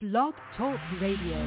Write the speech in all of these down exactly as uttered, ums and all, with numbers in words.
Blog Talk Radio.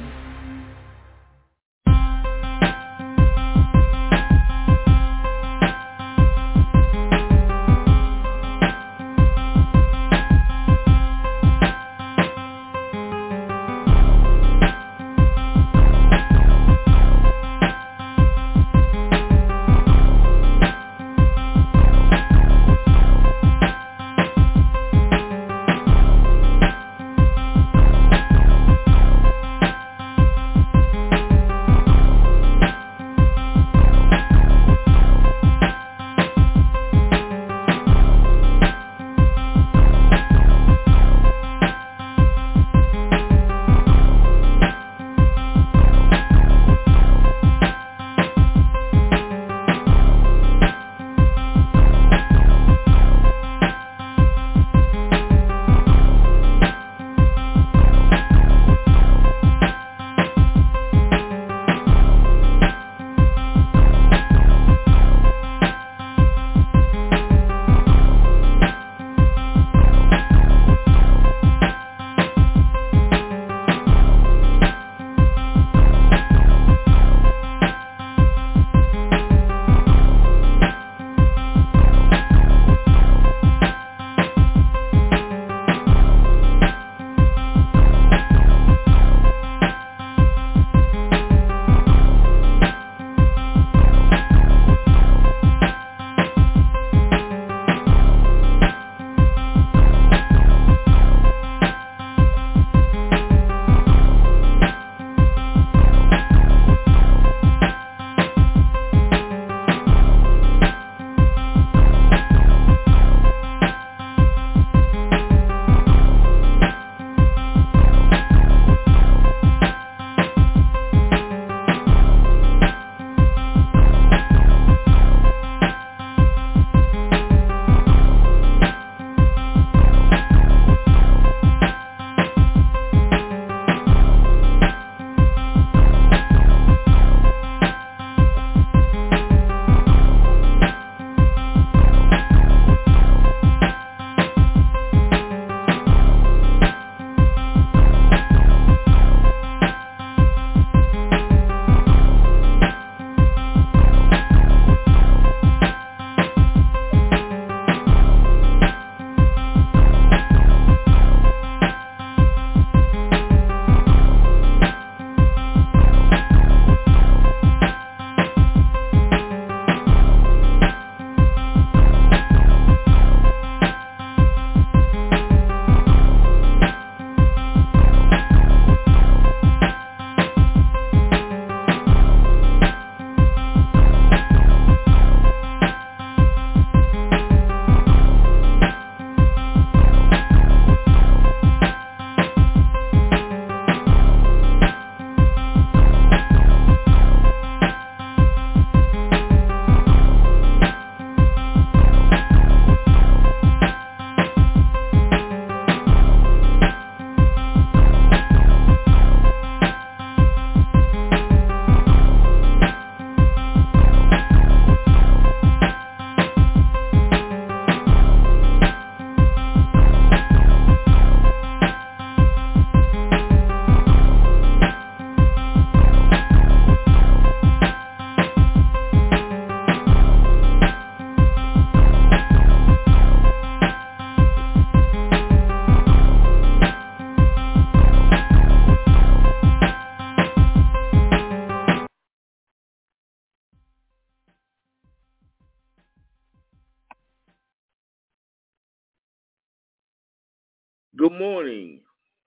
Good morning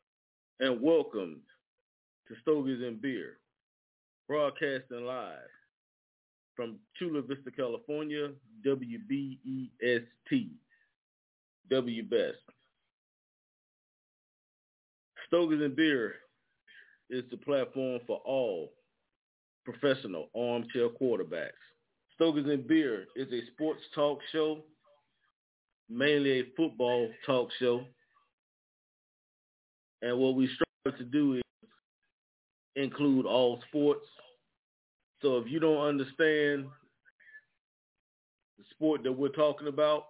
and welcome to Stogies and Beer, broadcasting live from Chula Vista, California, W B E S T, W B E S T. Stogies and Beer is the platform for all professional armchair quarterbacks. Stogies and Beer is a sports talk show, mainly a football talk show. And what we strive to do is include all sports. So if you don't understand the sport that we're talking about,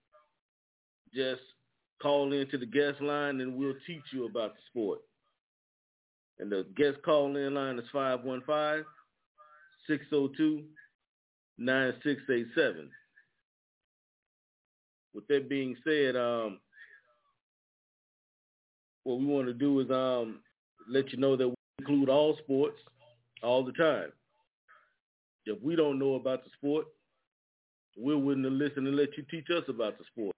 just call into the guest line and we'll teach you about the sport. And the guest call-in line is five one five, six oh two, nine six eight seven. With that being said, um, what we want to do is um, let you know that we include all sports all the time. If we don't know about the sport, we're willing to listen and let you teach us about the sport.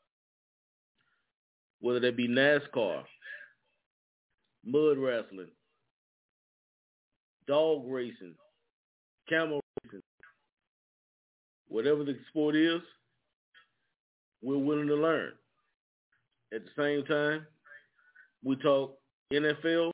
Whether that be NASCAR, mud wrestling, dog racing, camel racing, whatever the sport is, we're willing to learn. At the same time, we talk N F L,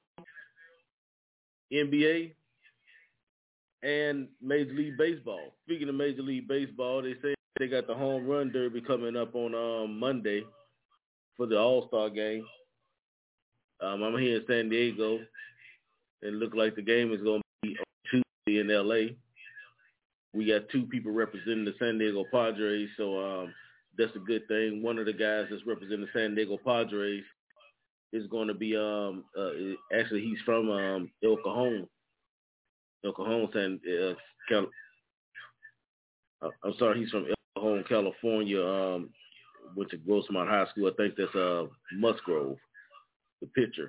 N B A, and Major League Baseball. Speaking of Major League Baseball, they say they got the home run derby coming up on um, Monday for the All-Star game. Um, I'm here in San Diego. It looks like the game is going to be on Tuesday in L A. We got two people representing the San Diego Padres, so um, that's a good thing. One of the guys that's representing the San Diego Padres is going to be, um, uh, actually, he's from um, El Cajon. El Cajon, San, uh, Cal- uh, I'm sorry, he's from El Cajon, California. Um, went to Grossmont High School. I think that's uh, Musgrove, the pitcher.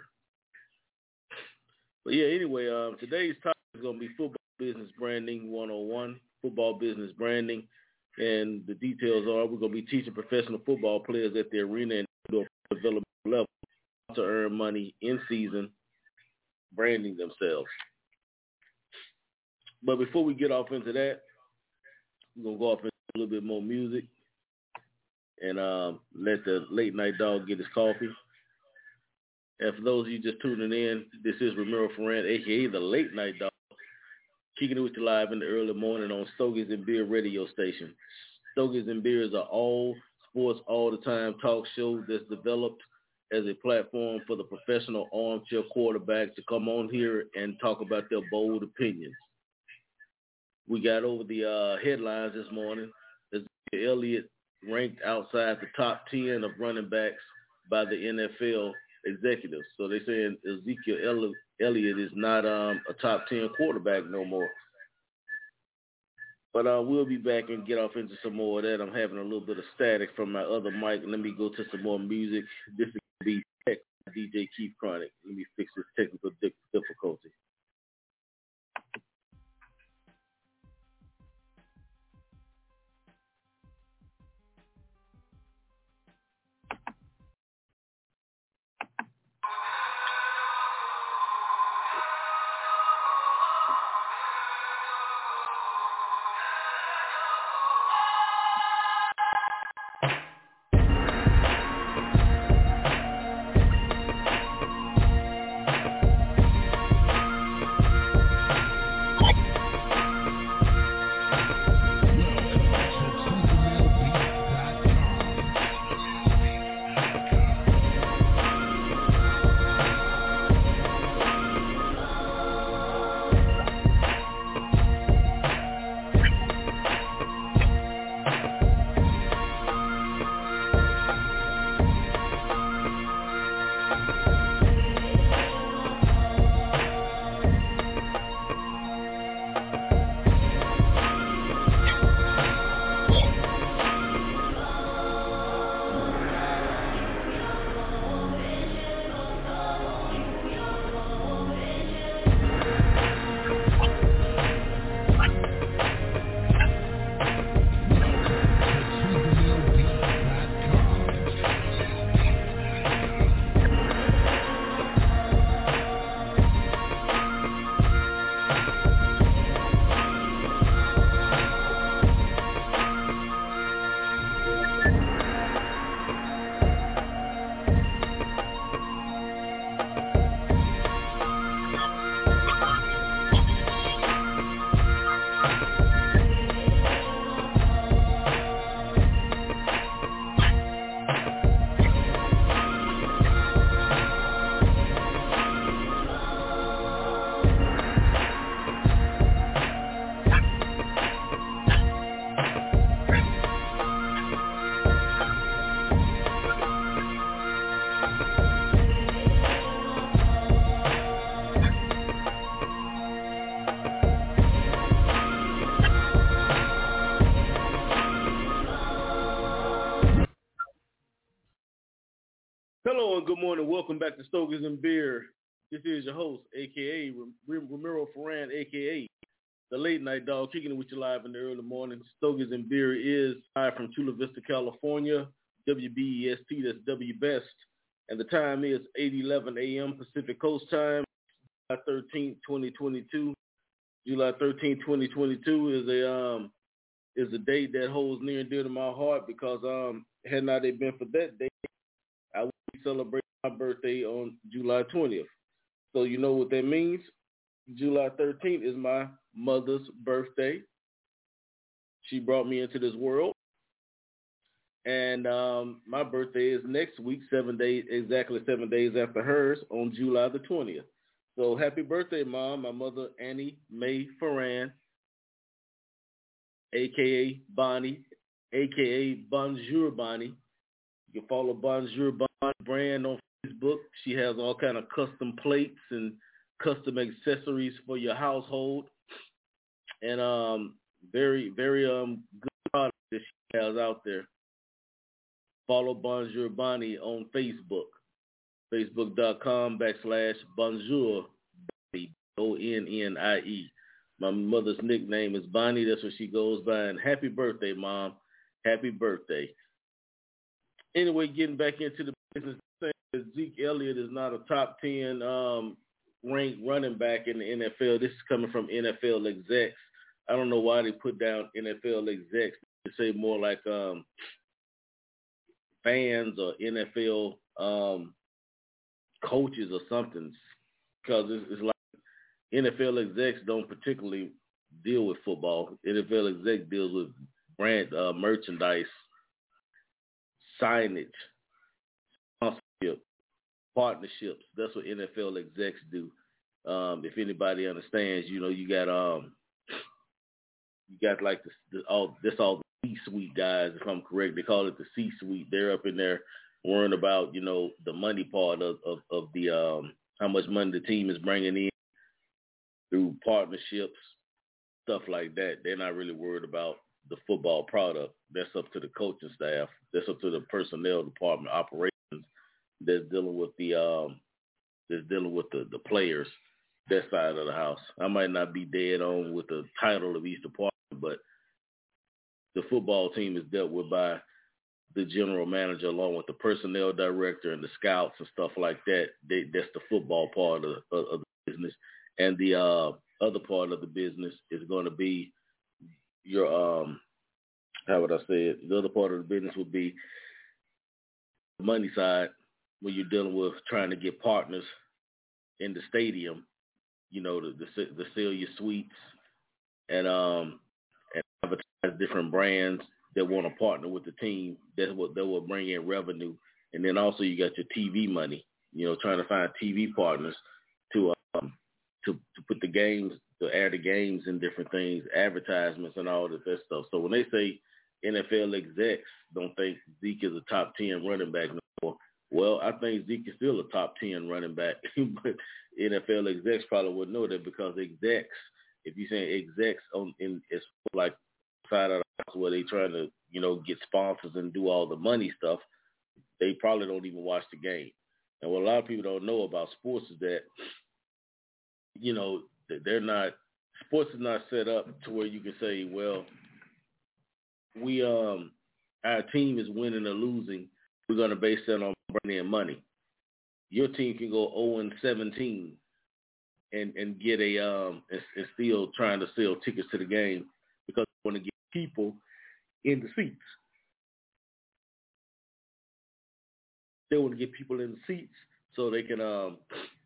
But yeah, anyway, um, today's topic is going to be football business branding one oh one, football business branding. And the details are we're going to be teaching professional football players at the arena and development level to earn money in season, branding themselves. But before we get off into that, we're going to go off into a little bit more music and um, let the late night dog get his coffee. And for those of you just tuning in, this is Ramiro Ferran, a k a the late night dog, kicking it with you live in the early morning on Stogies and Beer radio station. Stogies and Beer is an all sports, all the time talk show that's developed as a platform for the professional armchair quarterbacks to come on here and talk about their bold opinions. We got over the uh, headlines this morning. Ezekiel Elliott ranked outside the top ten of running backs by the N F L executives. So they're saying Ezekiel Elliott is not um, a top ten quarterback no more. But uh, we'll be back and get off into some more of that. I'm having a little bit of static from my other mic. Let me go to some more music. This is going to be Tech, D J Keith Chronic. Let me fix this technical difficulty. morning, good morning. Welcome back to Stogies and Beer. This is your host, a k a. Ramiro Ferran, a k a the Late Night Dog, kicking it with you live in the early morning. Stogies and Beer is live from Chula Vista, California. W B E S T, that's W Best. And the time is eight eleven a.m. Pacific Coast time, July thirteenth, twenty twenty-two. July thirteenth, twenty twenty-two is a um is a date that holds near and dear to my heart because um had not it been for that date, I would be celebrating my birthday on July twentieth. So you know what that means? July thirteenth is my mother's birthday. She brought me into this world. And um, my birthday is next week, seven days, exactly seven days after hers on July the twentieth. So happy birthday, Mom. My mother, Annie Mae Ferran, a k a. Bonnie, a k a. Bonjour Bonnie. You can follow Bonjour Bonnie brand on Facebook. She has all kind of custom plates and custom accessories for your household. And um, very, very um, good product that she has out there. Follow Bonjour Bonnie on Facebook, facebook.com backslash Bonjour Bonnie, O N N I E. My mother's nickname is Bonnie. That's what she goes by. And happy birthday, Mom. Happy birthday. Anyway, getting back into the business, Zeke Elliott is not a top ten um, ranked running back in the N F L. This is coming from N F L execs. I don't know why they put down N F L execs. They say more like um, fans or N F L um, coaches or something, because it's, it's like N F L execs don't particularly deal with football. N F L exec deals with brand uh, merchandise, signage, sponsorship, partnerships. That's what N F L execs do. Um, if anybody understands, you know, you got um, you got like the, the all this all the C-suite guys, if I'm correct. They call it the C-suite. They're up in there worrying about, you know, the money part of, of, of the um, how much money the team is bringing in through partnerships, stuff like that. They're not really worried about the football product. That's up to the coaching staff. That's up to the personnel department, operations, that's dealing with the um, that's dealing with the, the players, that side of the house. I might not be dead on with the title of each department, but the football team is dealt with by the general manager along with the personnel director and the scouts and stuff like that. They, that's the football part of, of, of the business. And the uh, other part of the business is going to be your, um, how would I say it? The other part of the business would be the money side, when you're dealing with trying to get partners in the stadium, you know, the, the, the sell your suites and, um, and advertise different brands that want to partner with the team. That's what that will bring in revenue. And then also you got your T V money, you know, trying to find T V partners to um, to to put the games, to air the games and different things, advertisements and all that, that stuff. So when they say N F L execs don't think Zeke is a top ten running back no more, well, I think Zeke is still a top ten running back. But N F L execs probably wouldn't know that, because execs, if you're saying execs on in it's like side of the house where they trying to, you know, get sponsors and do all the money stuff, they probably don't even watch the game. And what a lot of people don't know about sports is that, you know, that they're not, sports is not set up to where you can say, well, we um our team is winning or losing, we're going to base that on bringing in money. Your team can go oh and seventeen and, and get a um and, and still trying to sell tickets to the game, because they want to get people in the seats. They want to get people in the seats so they can um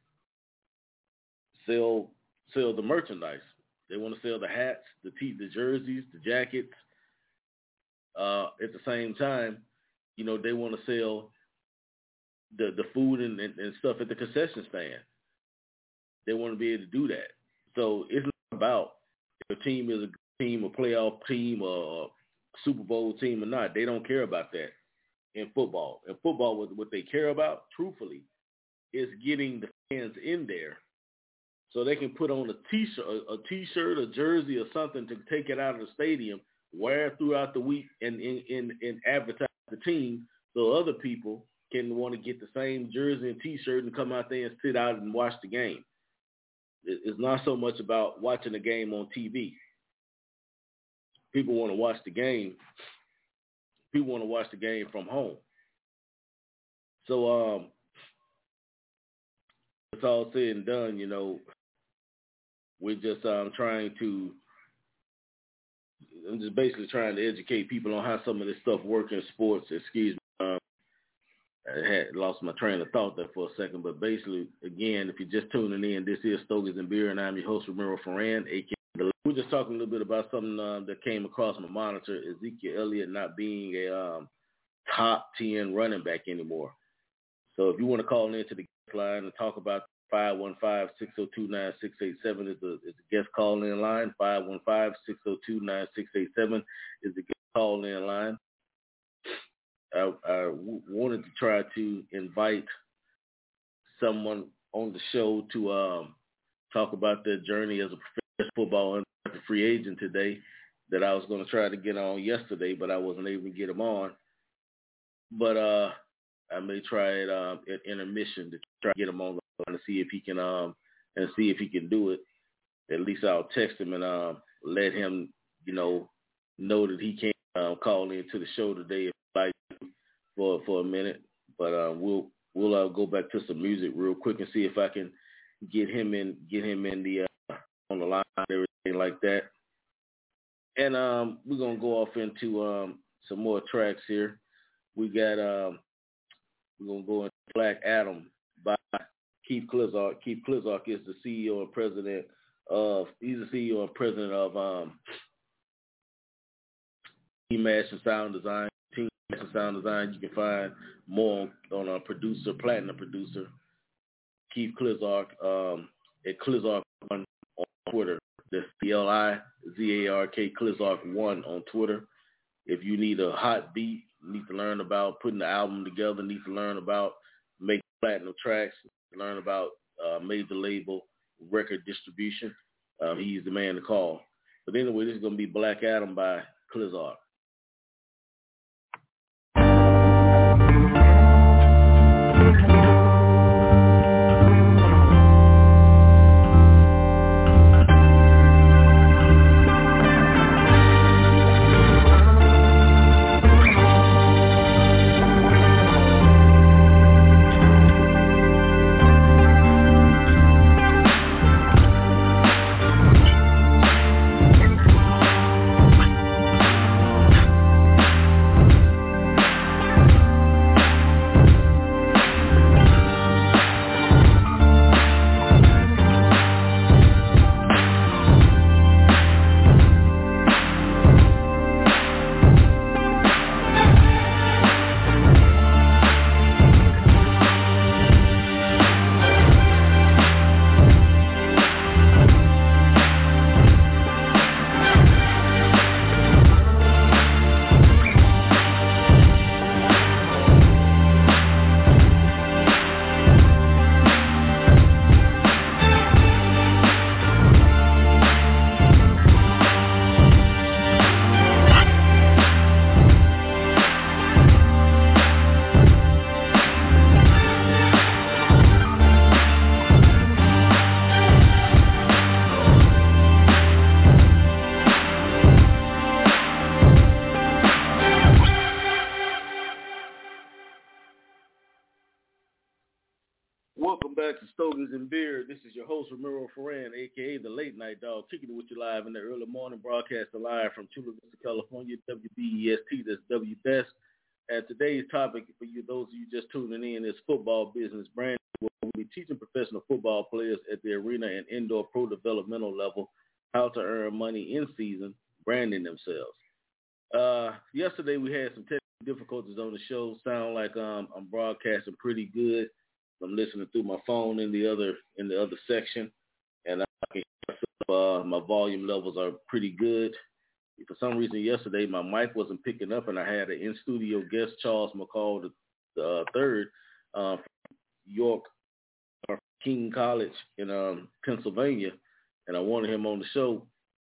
sell sell the merchandise. They want to sell the hats, the t the jerseys, the jackets. Uh, at the same time, you know, they want to sell the the food and, and, and stuff at the concession stand. They want to be able to do that. So it's not about if a team is a team, a playoff team, or a Super Bowl team or not. They don't care about that in football. In football, what, what they care about, truthfully, is getting the fans in there so they can put on a t-shirt, a, a t-shirt, a jersey, or something to take it out of the stadium, wear it throughout the week, and, and, and, and advertise the team so other people can want to get the same jersey and T-shirt and come out there and sit out and watch the game. It's not so much about watching the game on T V. People want to watch the game. People want to watch the game from home. So um, it's all said and done, you know, we're just um, trying to, I'm just basically trying to educate people on how some of this stuff works in sports. Excuse me. Um, I had lost my train of thought there for a second, but basically, again, if you're just tuning in, this is Stogies and Beer, and I'm your host, Ramiro Ferran, a k a. We're just talking a little bit about something uh, that came across my monitor, Ezekiel Elliott not being a um, top ten running back anymore. So if you want to call in to the guest line and talk about five one five, six oh two, nine six eight seven is the, is the guest call-in line. five one five, six oh two, nine six eight seven is the guest call-in line. I, I w- wanted to try to invite someone on the show to um, talk about their journey as a professional football free agent today that I was going to try to get on yesterday, but I wasn't able to get him on. But uh, I may try it um, at intermission to try to get him on the phone and see if he can um, and see if he can do it. At least I'll text him and um, let him, you know, know that he can um, call into the show today if he'd like for for a minute. But uh, we'll we'll uh, go back to some music real quick and see if I can get him in get him in the uh, on the line and everything like that. And um, we're gonna go off into um, some more tracks here. We got um, we're gonna go into Black Adam by Keith Klizark. Keith Klizark is the C E O and president of. He's the C E O and president of um, Team Action Sound Design. Team Action Sound Design. You can find more on a producer, platinum producer, Keith Klizark um, at Klizark one on Twitter. That's C L I Z A R K Klizark one on Twitter. If you need a hot beat, need to learn about putting the album together, need to learn about making platinum tracks, learn about uh, major label record distribution, um, he's the man to call. But anyway, this is going to be Black Adam by Klizark. Welcome back to Stogies and Beer. This is your host, Ramiro Ferran, a k a the Late Night Dog, kicking it with you live in the early morning, broadcasting live from Chula Vista, California, W B E S T, that's W B E S T. And today's topic for you, those of you just tuning in, is football business branding. We'll be teaching professional football players at the arena and indoor pro developmental level how to earn money in season, branding themselves. Uh, yesterday we had some technical difficulties on the show. Sound like um, I'm broadcasting pretty good. I'm listening through my phone in the other in the other section, and I can hear uh, my volume levels are pretty good. For some reason, yesterday my mic wasn't picking up, and I had an in-studio guest, Charles McCall the uh, third, uh, from York, or King College in um, Pennsylvania, and I wanted him on the show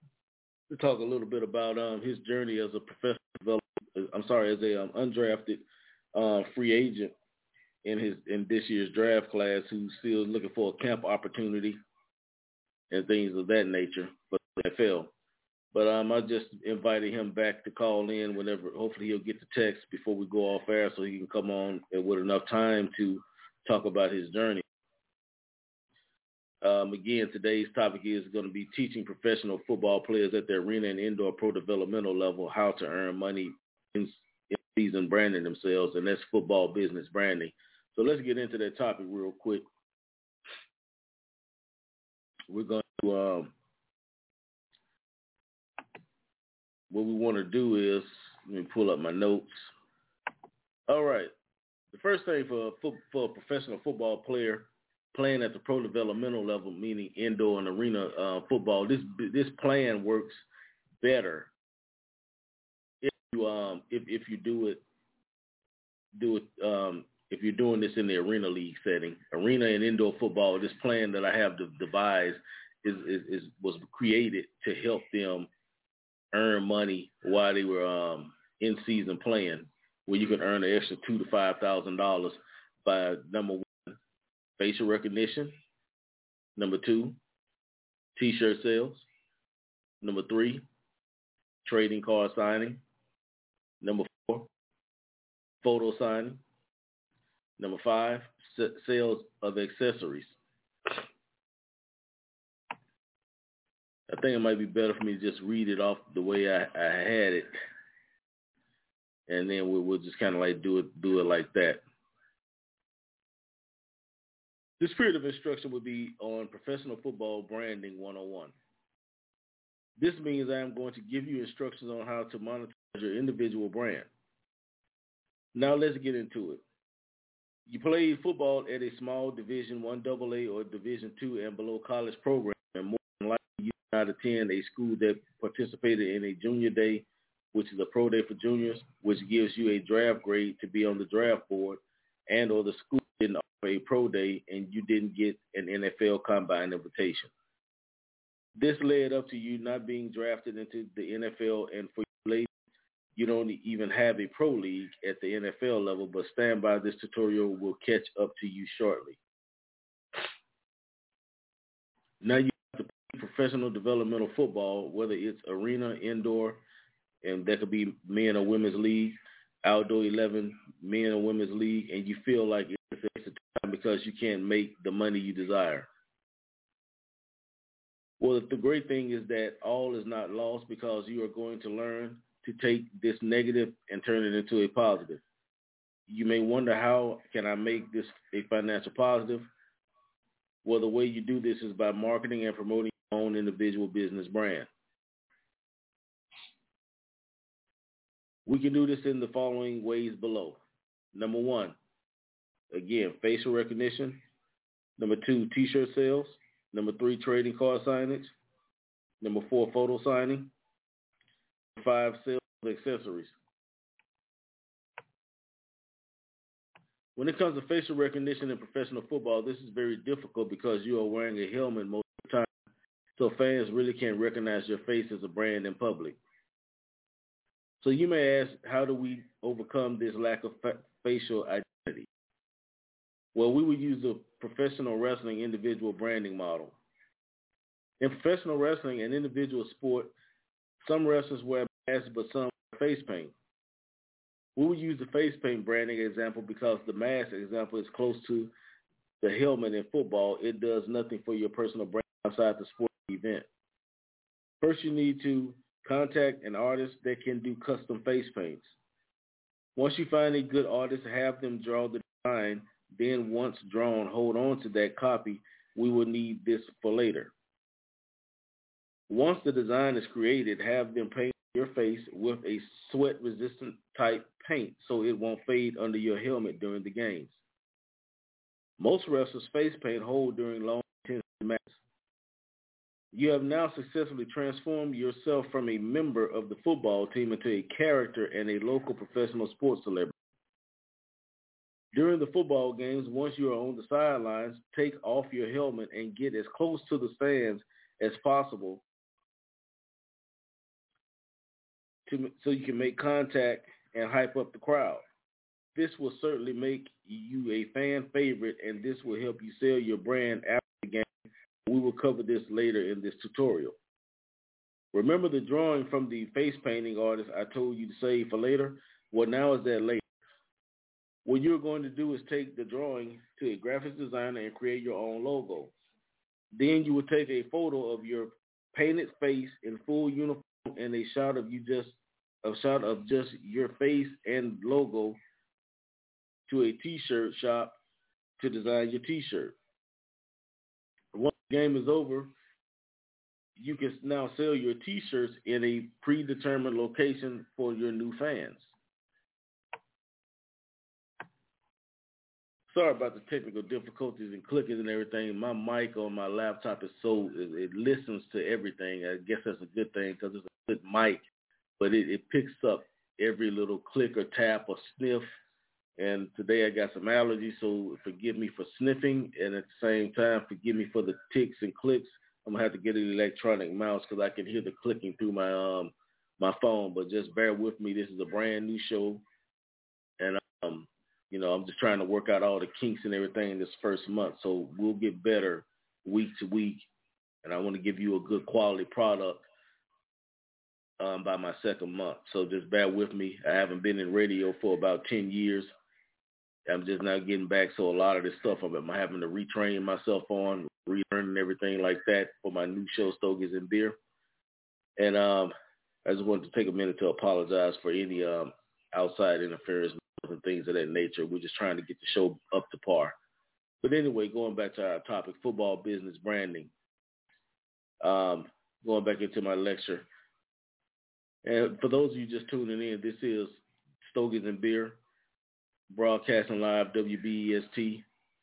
to talk a little bit about um, his journey as a professional developer. I'm sorry, as a um, undrafted uh, free agent in his in this year's draft class who's still looking for a camp opportunity and things of that nature for the N F L. But um, I just invited him back to call in whenever. Hopefully he'll get the text before we go off air so he can come on with enough time to talk about his journey. Um, again, today's topic is going to be teaching professional football players at the arena and indoor pro developmental level how to earn money in, in season branding themselves, and that's football business branding. So let's get into that topic real quick. We're going to um, what we want to do is, let me pull up my notes. All right. The first thing for a, for a professional football player playing at the pro developmental level, meaning indoor and arena uh, football, this this plan works better if you um if, if you do it do it um if you're doing this in the arena league setting. Arena and indoor football, this plan that I have devised is is, is was created to help them earn money while they were um, in season playing, where you can earn an extra two to five thousand dollars by number one, facial recognition. Number two, T-shirt sales. Number three, trading card signing. Number four, photo signing. Number five, s- sales of accessories. I think it might be better for me to just read it off the way I, I had it, and then we'll, we'll just kind of like do it do it like that. The spirit of instruction would be on Professional Football Branding one oh one. This means I am going to give you instructions on how to monetize your individual brand. Now let's get into it. You played football at a small Division One double A or Division Two and below college program, and more than likely you did not attend a school that participated in a junior day, which is a pro day for juniors, which gives you a draft grade to be on the draft board, and or the school didn't offer a pro day and you didn't get an N F L combine invitation. This led up to you not being drafted into the N F L, and for you ladies, you don't even have a pro league at the N F L level, but stand by, this tutorial will catch up to you shortly. Now you have to play professional developmental football, whether it's arena, indoor, and that could be men or women's league, outdoor eleven, men or women's league, and you feel like it's a waste of time because you can't make the money you desire. Well, the great thing is that all is not lost because you are going to learn to take this negative and turn it into a positive. You may wonder, how can I make this a financial positive? Well, the way you do this is by marketing and promoting your own individual business brand. We can do this in the following ways below. Number one, again, facial recognition. Number two, T-shirt sales. Number three, trading card signage. Number four, photo signing. Number five, sales of accessories. When it comes to facial recognition in professional football, this is very difficult because you are wearing a helmet most of the time, so fans really can't recognize your face as a brand in public. So you may ask, how do we overcome this lack of fa- facial identity? Well, we would use the professional wrestling individual branding model. In professional wrestling, an individual sport, some wrestlers wear masks, but some wear face paint. We would use the face paint branding example because the mask example is close to the helmet in football. It does nothing for your personal brand outside the sport event. First, you need to contact an artist that can do custom face paints. Once you find a good artist, have them draw the design. Then once drawn, hold on to that copy. We will need this for later. Once the design is created, have them paint your face with a sweat-resistant type paint so it won't fade under your helmet during the games. Most wrestlers' face paint hold during long, intense matches. You have now successfully transformed yourself from a member of the football team into a character and a local professional sports celebrity. During the football games, once you are on the sidelines, take off your helmet and get as close to the stands as possible to, so you can make contact and hype up the crowd. This will certainly make you a fan favorite, and this will help you sell your brand after the game. We will cover this later in this tutorial. Remember the drawing from the face painting artist I told you to save for later? Well, now is that later. What you're going to do is take the drawing to a graphics designer and create your own logo. Then you will take a photo of your painted face in full uniform and a shot of you just a shot of just your face and logo to a t-shirt shop to design your t-shirt. Once the game is over, you can now sell your t-shirts in a predetermined location for your new fans. Sorry about the technical difficulties and clicking and everything. My mic on my laptop is so, it, it listens to everything. I guess that's a good thing because it's a good mic, but it, it picks up every little click or tap or sniff. And today I got some allergies, so forgive me for sniffing, and at the same time, forgive me for the ticks and clicks. I'm gonna have to get an electronic mouse because I can hear the clicking through my um my phone. But just bear with me. This is a brand new show, and um you know I'm just trying to work out all the kinks and everything in this first month. So we'll get better week to week, and I want to give you a good quality product um by my second month. So just bear with me. I haven't been in radio for about ten years. I'm just now getting back, so a lot of this stuff I'm having to retrain myself on, relearning everything like that for my new show, Stogies and Beer. And um, I just wanted to take a minute to apologize for any um, outside interference and things of that nature. We're just trying to get the show up to par. But anyway, going back to our topic, football business branding. Um, going back into my lecture. And for those of you just tuning in, this is Stogies and Beer, broadcasting live, W B E S T,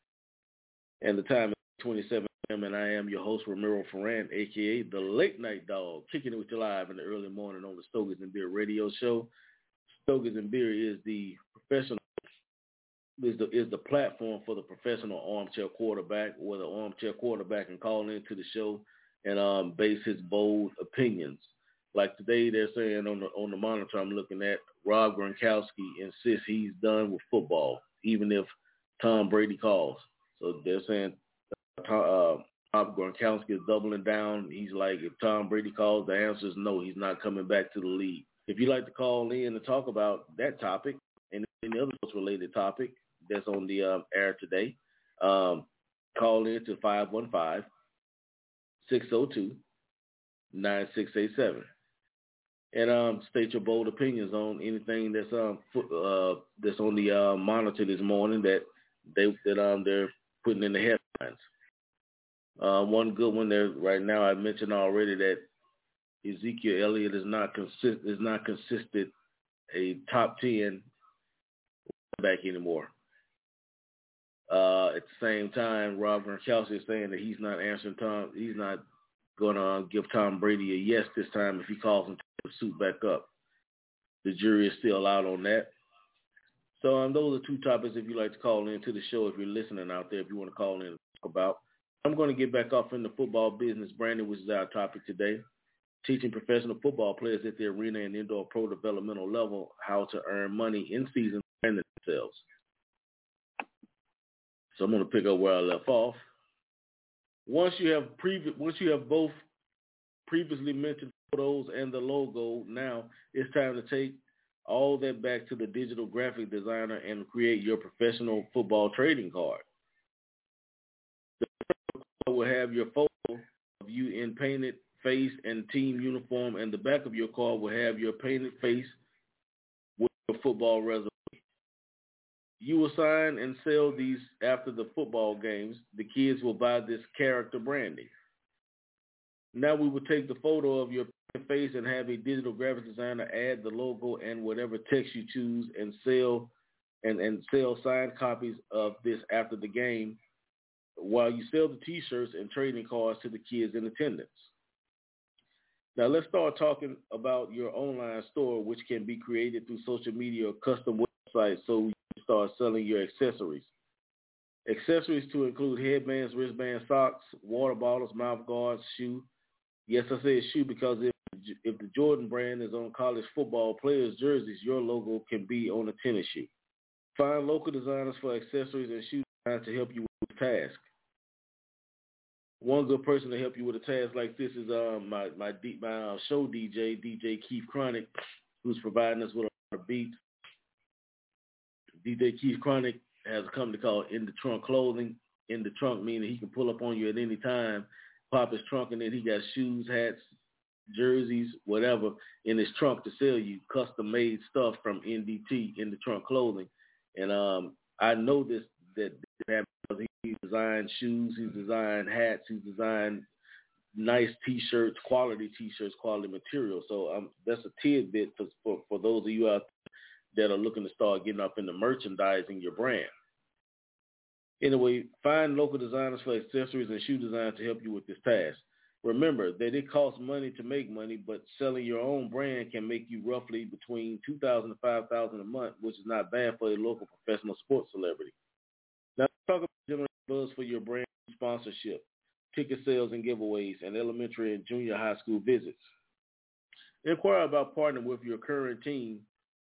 and the time is twenty-seven a.m., and I am your host, Ramiro Ferran, a k a. The Late Night Dog, kicking it with you live in the early morning on the Stogies and Beer radio show. Stogies and Beer is the professional, is the, is the platform for the professional armchair quarterback, where the armchair quarterback can call into the show and um, base his bold opinions. Like today, they're saying on the on the monitor I'm looking at, Rob Gronkowski insists he's done with football, even if Tom Brady calls. So they're saying uh, Rob Gronkowski is doubling down. He's like, if Tom Brady calls, the answer is no, he's not coming back to the league. If you'd like to call in and talk about that topic and any other related topic that's on the um, air today, um, call in to five one five, six oh two, nine six eight seven. And um, state your bold opinions on anything that's um uh, that's on the uh, monitor this morning that they that um they're putting in the headlines. Uh, one good one there right now. I mentioned already that Ezekiel Elliott is not consist is not consistent a top ten back anymore. Uh, at the same time, Rob Gronkowski is saying that he's not answering Tom. He's not going to give Tom Brady a yes this time if he calls him to suit back up. The jury is still out on that. So um, those are two topics if you'd like to call in to the show, if you're listening out there, if you want to call in and talk about. I'm going to get back off in the football business branding, which is our topic today, teaching professional football players at the arena and indoor pro developmental level how to earn money in season and themselves. So I'm going to pick up where I left off. Once you have previ- once you have both previously mentioned photos and the logo, now it's time to take all that back to the digital graphic designer and create your professional football trading card. The card will have your photo of you in painted face and team uniform, and the back of your card will have your painted face with your football resume. You will sign and sell these after the football games. The kids will buy this character branding. Now we will take the photo of your face and have a digital graphic designer add the logo and whatever text you choose and sell and, and sell signed copies of this after the game while you sell the T-shirts and trading cards to the kids in attendance. Now let's start talking about your online store, which can be created through social media or custom websites so you can start selling your accessories. Accessories to include headbands, wristbands, socks, water bottles, mouth guards, shoe. Yes, I say shoe because if if the Jordan brand is on college football players' jerseys, your logo can be on a tennis shoe. Find local designers for accessories and shoe design to help you with this task. One good person to help you with a task like this is um, my my, D, my uh, show D J, D J Keith Chronic, who's providing us with a lot of beats. D J Keith Chronic has a company called In the Trunk Clothing. In the trunk meaning he can pull up on you at any time, pop his trunk, and then he got shoes, hats, jerseys, whatever in his trunk to sell you custom-made stuff from N D T, In the Trunk Clothing. And um, I know this that because he designed shoes, he's designed hats, he's designed nice T-shirts, quality T-shirts, quality material. So um, that's a tidbit for, for, for those of you out there that are looking to start getting up into merchandising your brand. Anyway, find local designers for accessories and shoe design to help you with this task. Remember that it costs money to make money, but selling your own brand can make you roughly between two thousand dollars and five thousand dollars a month, which is not bad for a local professional sports celebrity. Now, talk about generating buzz for your brand sponsorship, ticket sales and giveaways, and elementary and junior high school visits. Inquire about partnering with your current team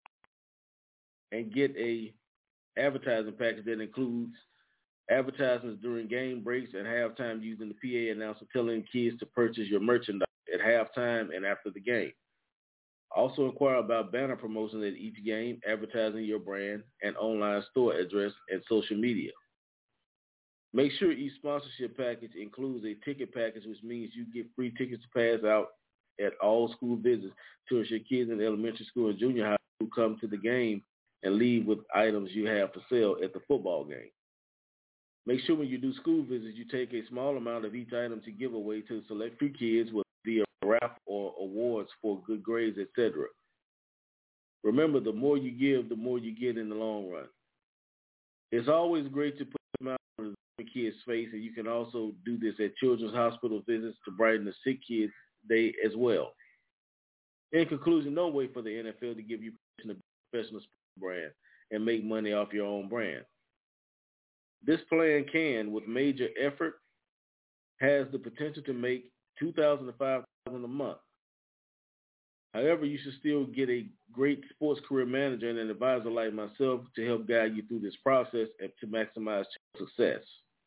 and get a advertising package that includes advertisements during game breaks and halftime using the P A announcer telling kids to purchase your merchandise at halftime and after the game. Also inquire about banner promotions at each game, advertising your brand and online store address and social media. Make sure each sponsorship package includes a ticket package, which means you get free tickets to pass out at all school visits to your kids in elementary school and junior high who come to the game and leave with items you have for sale at the football game. Make sure when you do school visits, you take a small amount of each item to give away to select few kids with via raffle or awards for good grades, et cetera. Remember, the more you give, the more you get in the long run. It's always great to put a smile on the kid's face, and you can also do this at children's hospital visits to brighten the sick kids' day as well. In conclusion, don't wait for the N F L to give you permission to be a professional sports brand and make money off your own brand. This plan can, with major effort, has the potential to make two thousand dollars to five thousand dollars a month. However, you should still get a great sports career manager and an advisor like myself to help guide you through this process and to maximize success.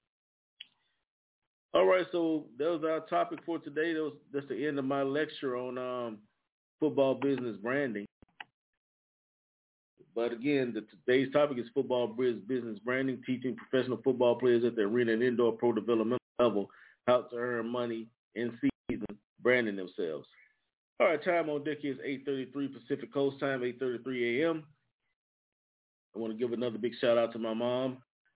All right, so that was our topic for today. That was, that's the end of my lecture on um, football business branding. But again, the, today's topic is football business branding, teaching professional football players at the arena and indoor pro developmental level how to earn money in season branding themselves. All right, time on deck is eight thirty-three Pacific Coast time, eight thirty-three a.m. I want to give another big shout out to my mom.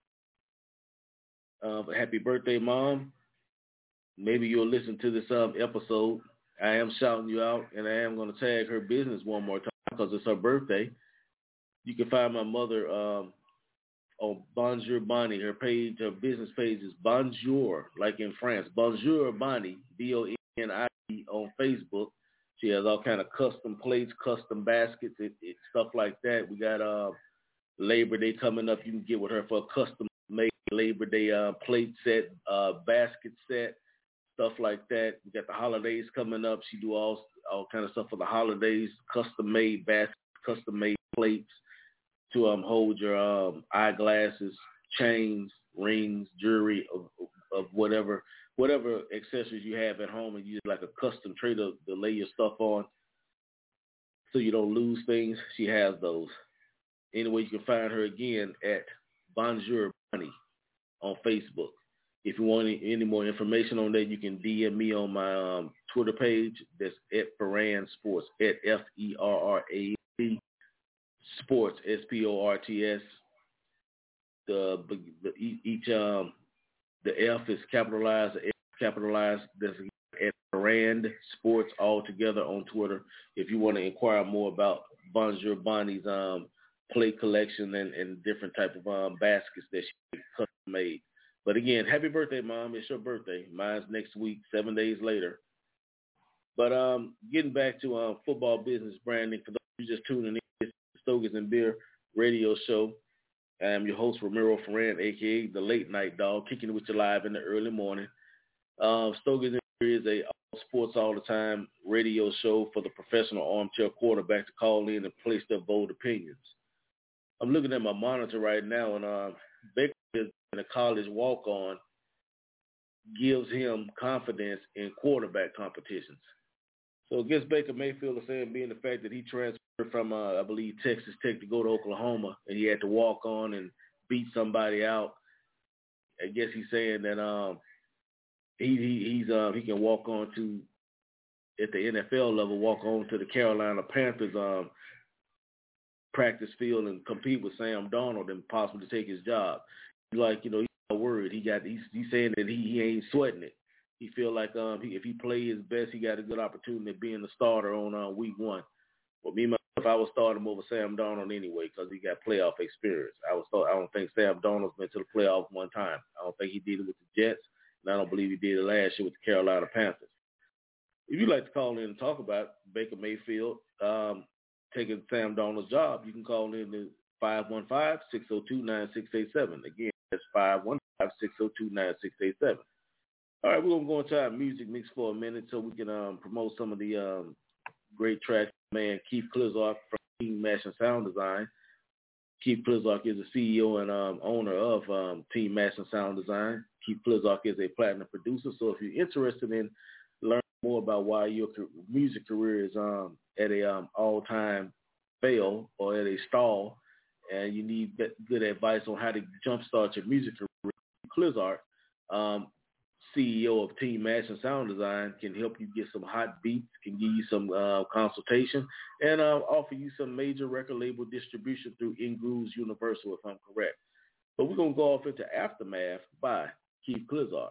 Uh, happy birthday, Mom. Maybe you'll listen to this um, episode. I am shouting you out, and I am going to tag her business one more time because it's her birthday. You can find my mother um, on Bonjour Bonnie. Her page, her business page is Bonjour, like in France. Bonjour Bonnie, B O N I E on Facebook. She has all kind of custom plates, custom baskets, it, it, stuff like that. We got uh, Labor Day coming up. You can get with her for a custom-made Labor Day uh, plate set, uh, basket set, stuff like that. We got the holidays coming up. She do all all kind of stuff for the holidays, custom-made baskets, custom-made plates to um, hold your um, eyeglasses, chains, rings, jewelry of, of whatever whatever accessories you have at home, and you like a custom tray to, to lay your stuff on so you don't lose things. She has those. Anyway, you can find her again at Bonjour Bonnie on Facebook. If you want any, any more information on that, you can D M me on my um, Twitter page. That's at Ferran Sports, at F E R R A N Sports, S P O R T S. The, the each um the F is capitalized, the F is capitalized. That's at Ferran Sports all together on Twitter. If you want to inquire more about Bonjour Bonnie's um plate collection and, and different type of um baskets that she custom made. But again, happy birthday, Mom. It's your birthday. Mine's next week, seven days later. But um, getting back to um, football business branding, for those of you just tuning in, it's the Stogies and Beer radio show. I'm your host, Ramiro Ferran, a k a the Late Night Dog, kicking it with you live in the early morning. Um, Stogies and Beer is a all sports all the time radio show for the professional armchair quarterback to call in and place their bold opinions. I'm looking at my monitor right now, and uh, Baker is in a college walk-on gives him confidence in quarterback competitions. So against Baker Mayfield, the saying being the fact that he transferred from, uh, I believe, Texas Tech to go to Oklahoma, and he had to walk on and beat somebody out. I guess he's saying that um, he, he he's uh, he can walk on to, at the N F L level, walk on to the Carolina Panthers um, practice field and compete with Sam Darnold and possibly take his job. Like, you know, he's not worried. He got he's, he's saying that he, he ain't sweating it. He feel like um, he, if he play his best, he got a good opportunity of being the starter on uh, week one. But me, myself, I would start him over Sam Darnold anyway because he got playoff experience. I would start, I don't think Sam Darnold's been to the playoffs one time. I don't think he did it with the Jets, and I don't believe he did it last year with the Carolina Panthers. If you'd like to call in and talk about Baker Mayfield um, taking Sam Darnold's job, you can call in to five one five, six oh two, nine six eight seven. Again, that's five one five, six oh two, nine six eight seven. All right, we're going to go into our music mix for a minute so we can um, promote some of the um, great tracks. Man, Keith Klizark from Team Mashing Sound Design. Keith Klizark is the C E O and um, owner of um, Team Mashing Sound Design. Keith Klizark is a platinum producer, so if you're interested in learning more about why your music career is um, at a um, all-time fail or at a stall, and you need good advice on how to jumpstart your music career, Klizark, um, C E O of Team Mashing Sound Design, can help you get some hot beats, can give you some uh, consultation, and uh, offer you some major record label distribution through Ingrooves Universal, if I'm correct. But we're going to go off into Aftermath by Keith Klizark.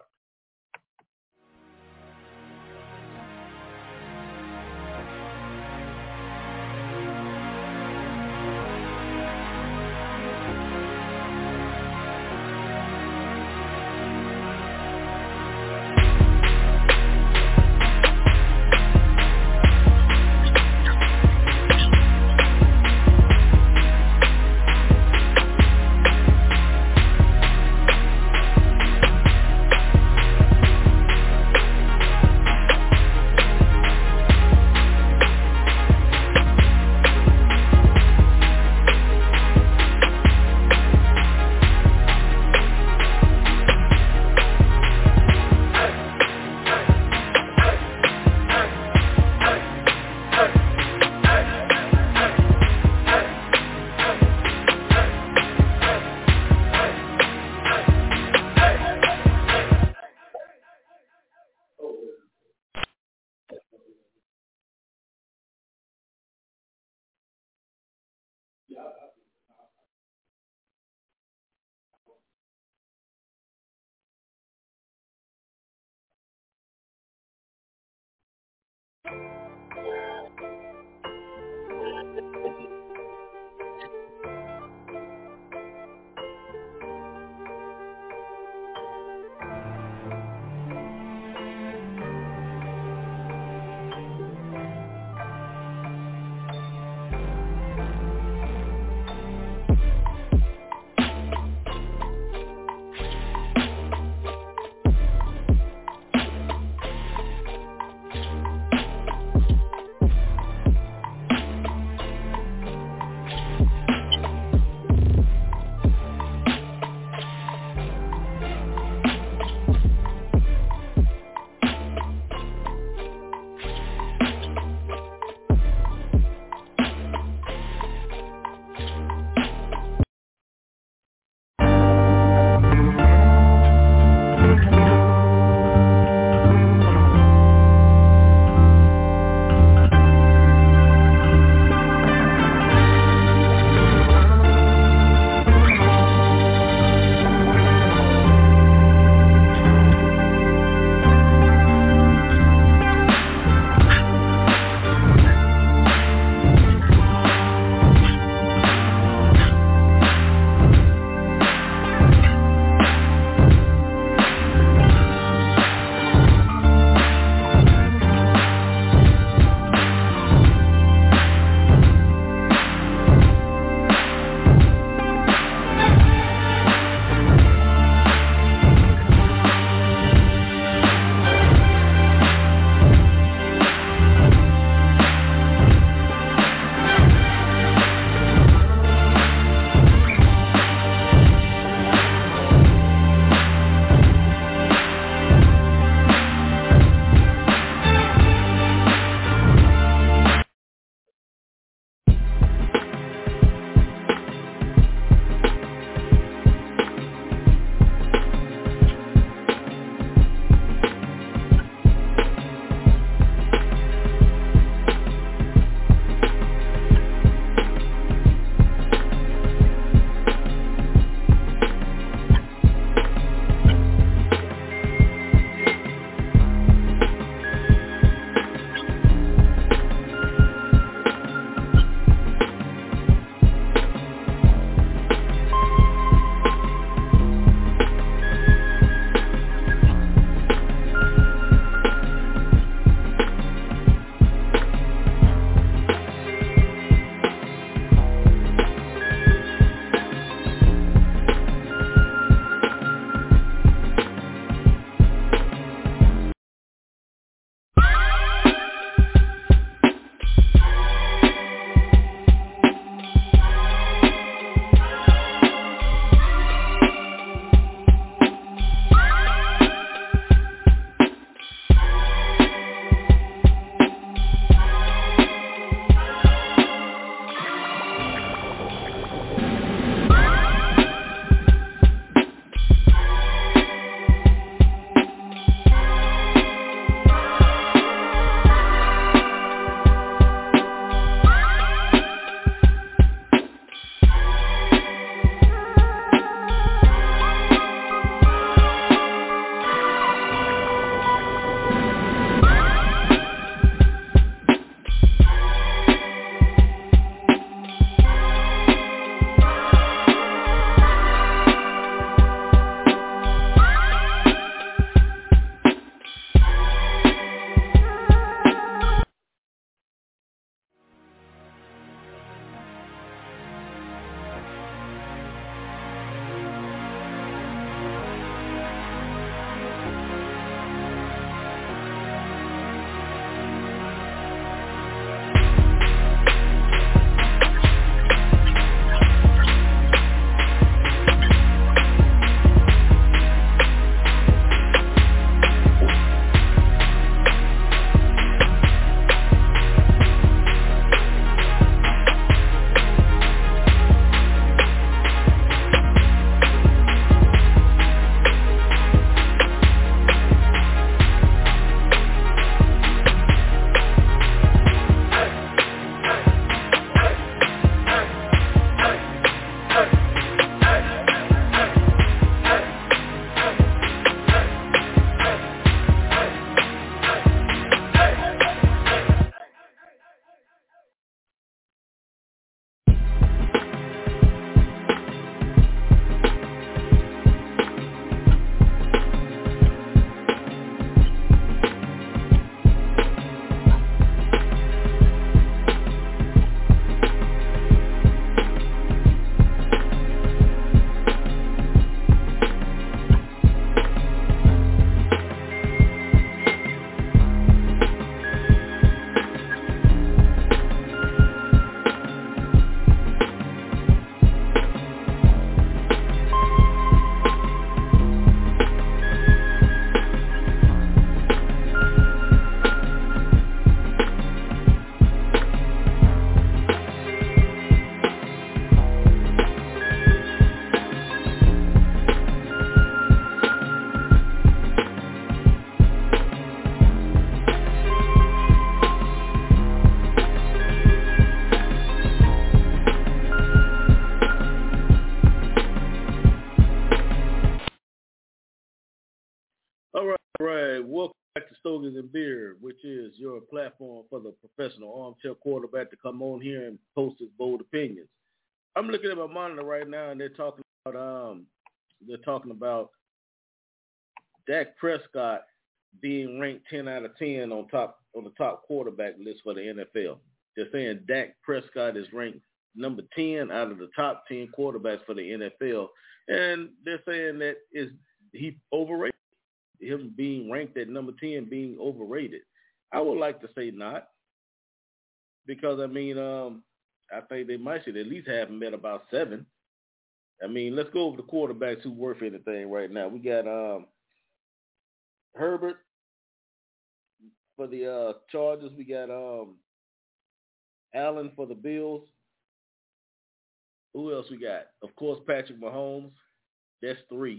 Stogies and Beer, which is your platform for the professional armchair quarterback to come on here and post his bold opinions. I'm looking at my monitor right now, and they're talking about um, they're talking about Dak Prescott being ranked ten out of ten on top on the top quarterback list for the N F L. They're saying Dak Prescott is ranked number ten out of the top ten quarterbacks for the N F L, and they're saying that is he overrated. Him being ranked at number ten being overrated. I would like to say not, because I mean, um, I think they might should at least have him at about seven. I mean, let's go over the quarterbacks who worth anything right now. We got um, Herbert for the uh, Chargers. We got um, Allen for the Bills. Who else we got? Of course, Patrick Mahomes. That's three.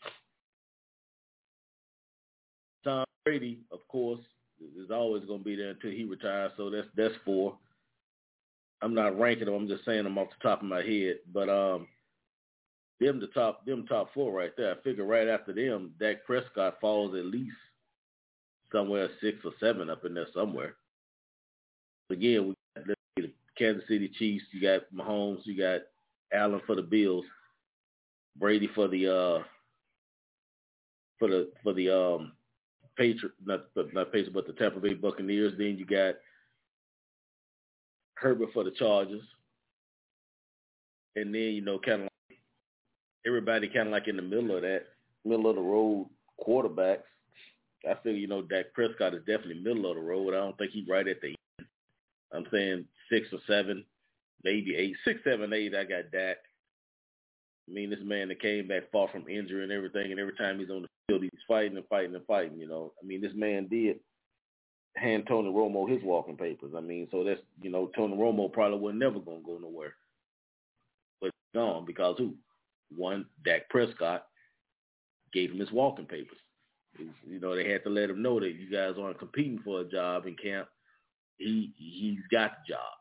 Tom Brady, of course, is always going to be there until he retires, so that's that's four. I'm not ranking them. I'm just saying them off the top of my head. But um, them the top them top four right there. I figure right after them, Dak Prescott falls at least somewhere six or seven up in there somewhere. Again, we got the Kansas City Chiefs. You got Mahomes. You got Allen for the Bills. Brady for the uh for the for the um. Patriot, not not Patriots, but the Tampa Bay Buccaneers. Then you got Herbert for the Chargers, and then you know, kind of like everybody, kind of like in the middle of that, middle of the road quarterbacks. I feel you know Dak Prescott is definitely middle of the road. I don't think he's right at the end. I'm saying six or seven, maybe eight, six, seven, eight. I got Dak. I mean, this man that came back far from injury and everything, and every time he's on the field, he's fighting and fighting and fighting, you know. I mean, this man did hand Tony Romo his walking papers. I mean, so that's, you know, Tony Romo probably was never going to go nowhere. But he's gone because who? One, Dak Prescott gave him his walking papers. It's, you know, they had to let him know that you guys aren't competing for a job in camp. He, he's got the job.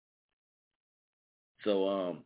So, um...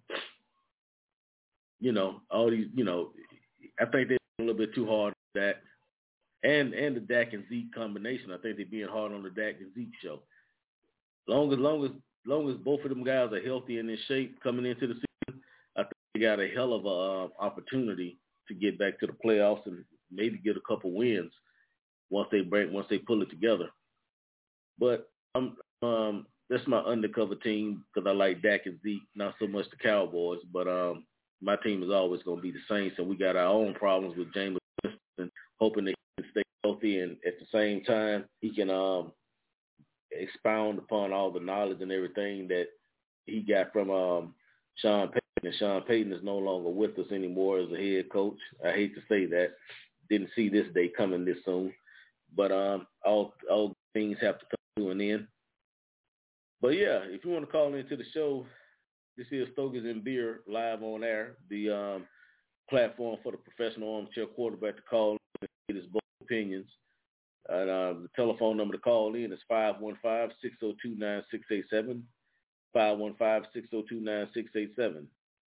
you know, all these, you know, I think they're a little bit too hard on that. And and the Dak and Zeke combination, I think they're being hard on the Dak and Zeke show. Long as long as long as both of them guys are healthy and in shape coming into the season, I think they got a hell of a uh, opportunity to get back to the playoffs and maybe get a couple wins once they break once they pull it together. But I'm um that's my undercover team because I like Dak and Zeke, not so much the Cowboys, but um. My team is always going to be the Saints, and we got our own problems with Jameis Winston, hoping that he can stay healthy, and at the same time, he can um, expound upon all the knowledge and everything that he got from um, Sean Payton. And Sean Payton is no longer with us anymore as a head coach. I hate to say that. Didn't see this day coming this soon. But um, all all things have to come to an end. But, yeah, if you want to call into the show, this is Stogies and Beer live on air, the um, platform for the professional armchair quarterback to call in and get his bold opinions. And, uh, the telephone number to call in is five one five, six oh two, nine six eight seven, five one five, six oh two, nine six eight seven.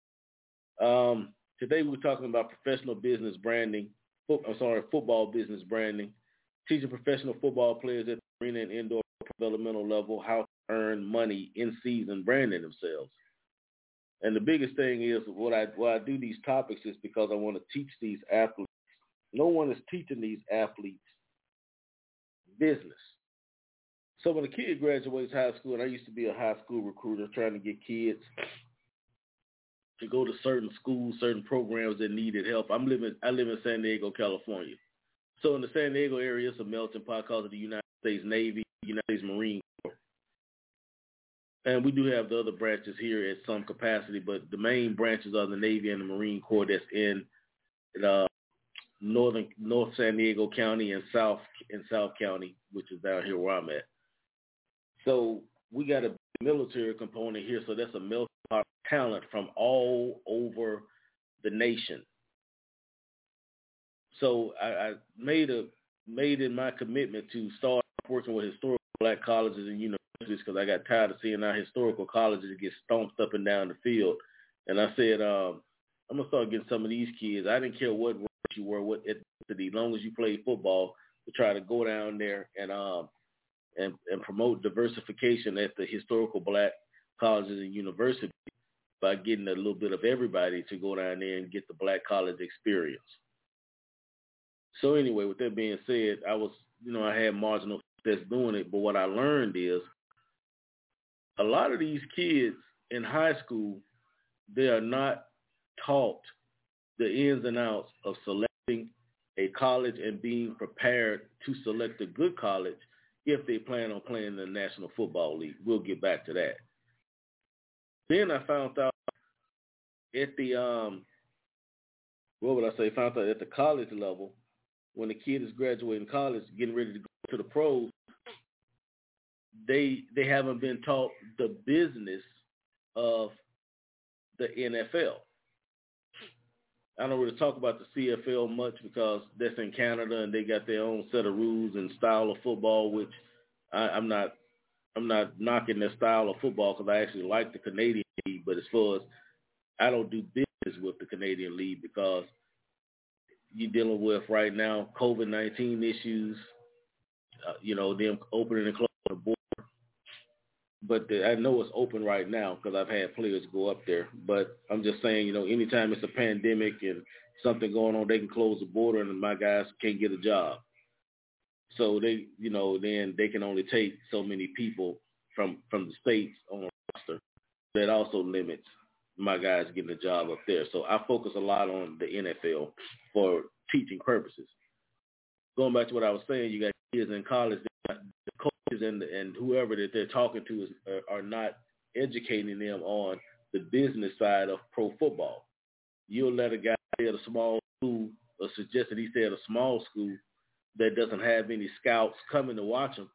Um, today we're talking about professional business branding, fo- I'm sorry, football business branding, teaching professional football players at the arena and indoor developmental level how to earn money in season branding themselves. And the biggest thing is what I why I do these topics is because I want to teach these athletes. No one is teaching these athletes business. So when a kid graduates high school, and I used to be a high school recruiter trying to get kids to go to certain schools, certain programs that needed help. I'm living I live in San Diego, California. So in the San Diego area, it's a melting pot because of the United States Navy, United States Marine Corps. And we do have the other branches here at some capacity, but the main branches are the Navy and the Marine Corps that's in uh, northern North San Diego County and South in South County, which is down here where I'm at. So we got a military component here, so that's a melting pot of talent from all over the nation. So I, I made a made it my commitment to start working with historical black colleges and universities because I got tired of seeing our historical colleges get stomped up and down the field. And I said, um, I'm going to start getting some of these kids. I didn't care what race you were, what ethnicity, as long as you played football, to try to go down there and um and, and promote diversification at the historical black colleges and universities by getting a little bit of everybody to go down there and get the black college experience. So anyway, with that being said, I was, you know, I had marginal success doing it, but what I learned is a lot of these kids in high school, they are not taught the ins and outs of selecting a college and being prepared to select a good college if they plan on playing in the National Football League. We'll get back to that. Then I found out at the, um, what would I say, found out at the college level, when the kid is graduating college, getting ready to go to the pros, they they haven't been taught the business of the N F L. I don't really talk about the C F L much because that's in Canada and they got their own set of rules and style of football, which I, I'm not I'm not knocking their style of football because I actually like the Canadian League. But as far as I don't do business with the Canadian League because you're dealing with right now COVID nineteen issues, uh, you know, them opening and closing the border. But the, I know it's open right now because I've had players go up there. But I'm just saying, you know, anytime it's a pandemic and something going on, they can close the border and my guys can't get a job. So they, you know, then they can only take so many people from, from the states on a roster. That also limits my guys getting a job up there. So I focus a lot on the N F L for teaching purposes. Going back to what I was saying, you got kids in college, the coaches and and whoever that they're talking to is, are, are not educating them on the business side of pro football. You'll let a guy at a small school, or suggest that he stay at a small school that doesn't have any scouts coming to watch him.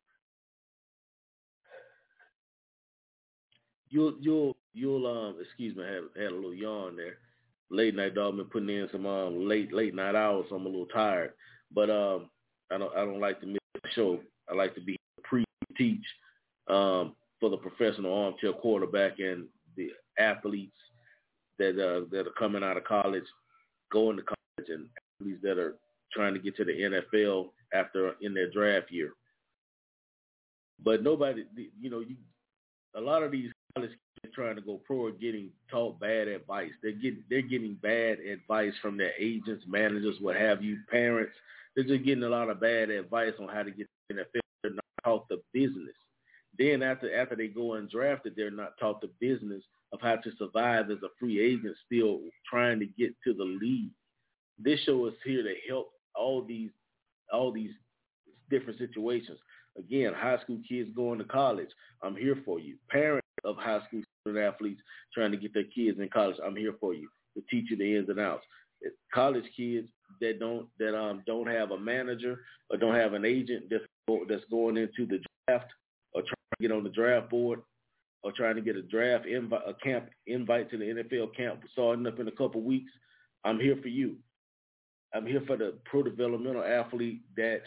You'll you'll you'll um excuse me, I had, had a little yawn there. Late night dog been putting in some um late late night hours, so I'm a little tired. But um I don't I don't like to miss the show. I like to be pre-teach um for the professional armchair quarterback and the athletes that uh, that are coming out of college, going to college, and athletes that are trying to get to the N F L after in their draft year. But nobody, you know, you a lot of these college kids trying to go pro are getting taught bad advice. They're getting they're getting bad advice from their agents, managers, what have you, parents. They're just getting a lot of bad advice on how to get to the N F L. They're not taught the business. Then after after they go undrafted, they're not taught the business of how to survive as a free agent still trying to get to the league. This show is here to help all these all these different situations. Again, high school kids going to college, I'm here for you. Parents of high school student athletes trying to get their kids in college, I'm here for you to teach you the ins and outs. College kids that don't that um don't have a manager or don't have an agent that's that's going into the draft or trying to get on the draft board or trying to get a draft invite, a camp invite to the N F L camp starting up in a couple weeks, I'm here for you. I'm here for the pro developmental athlete that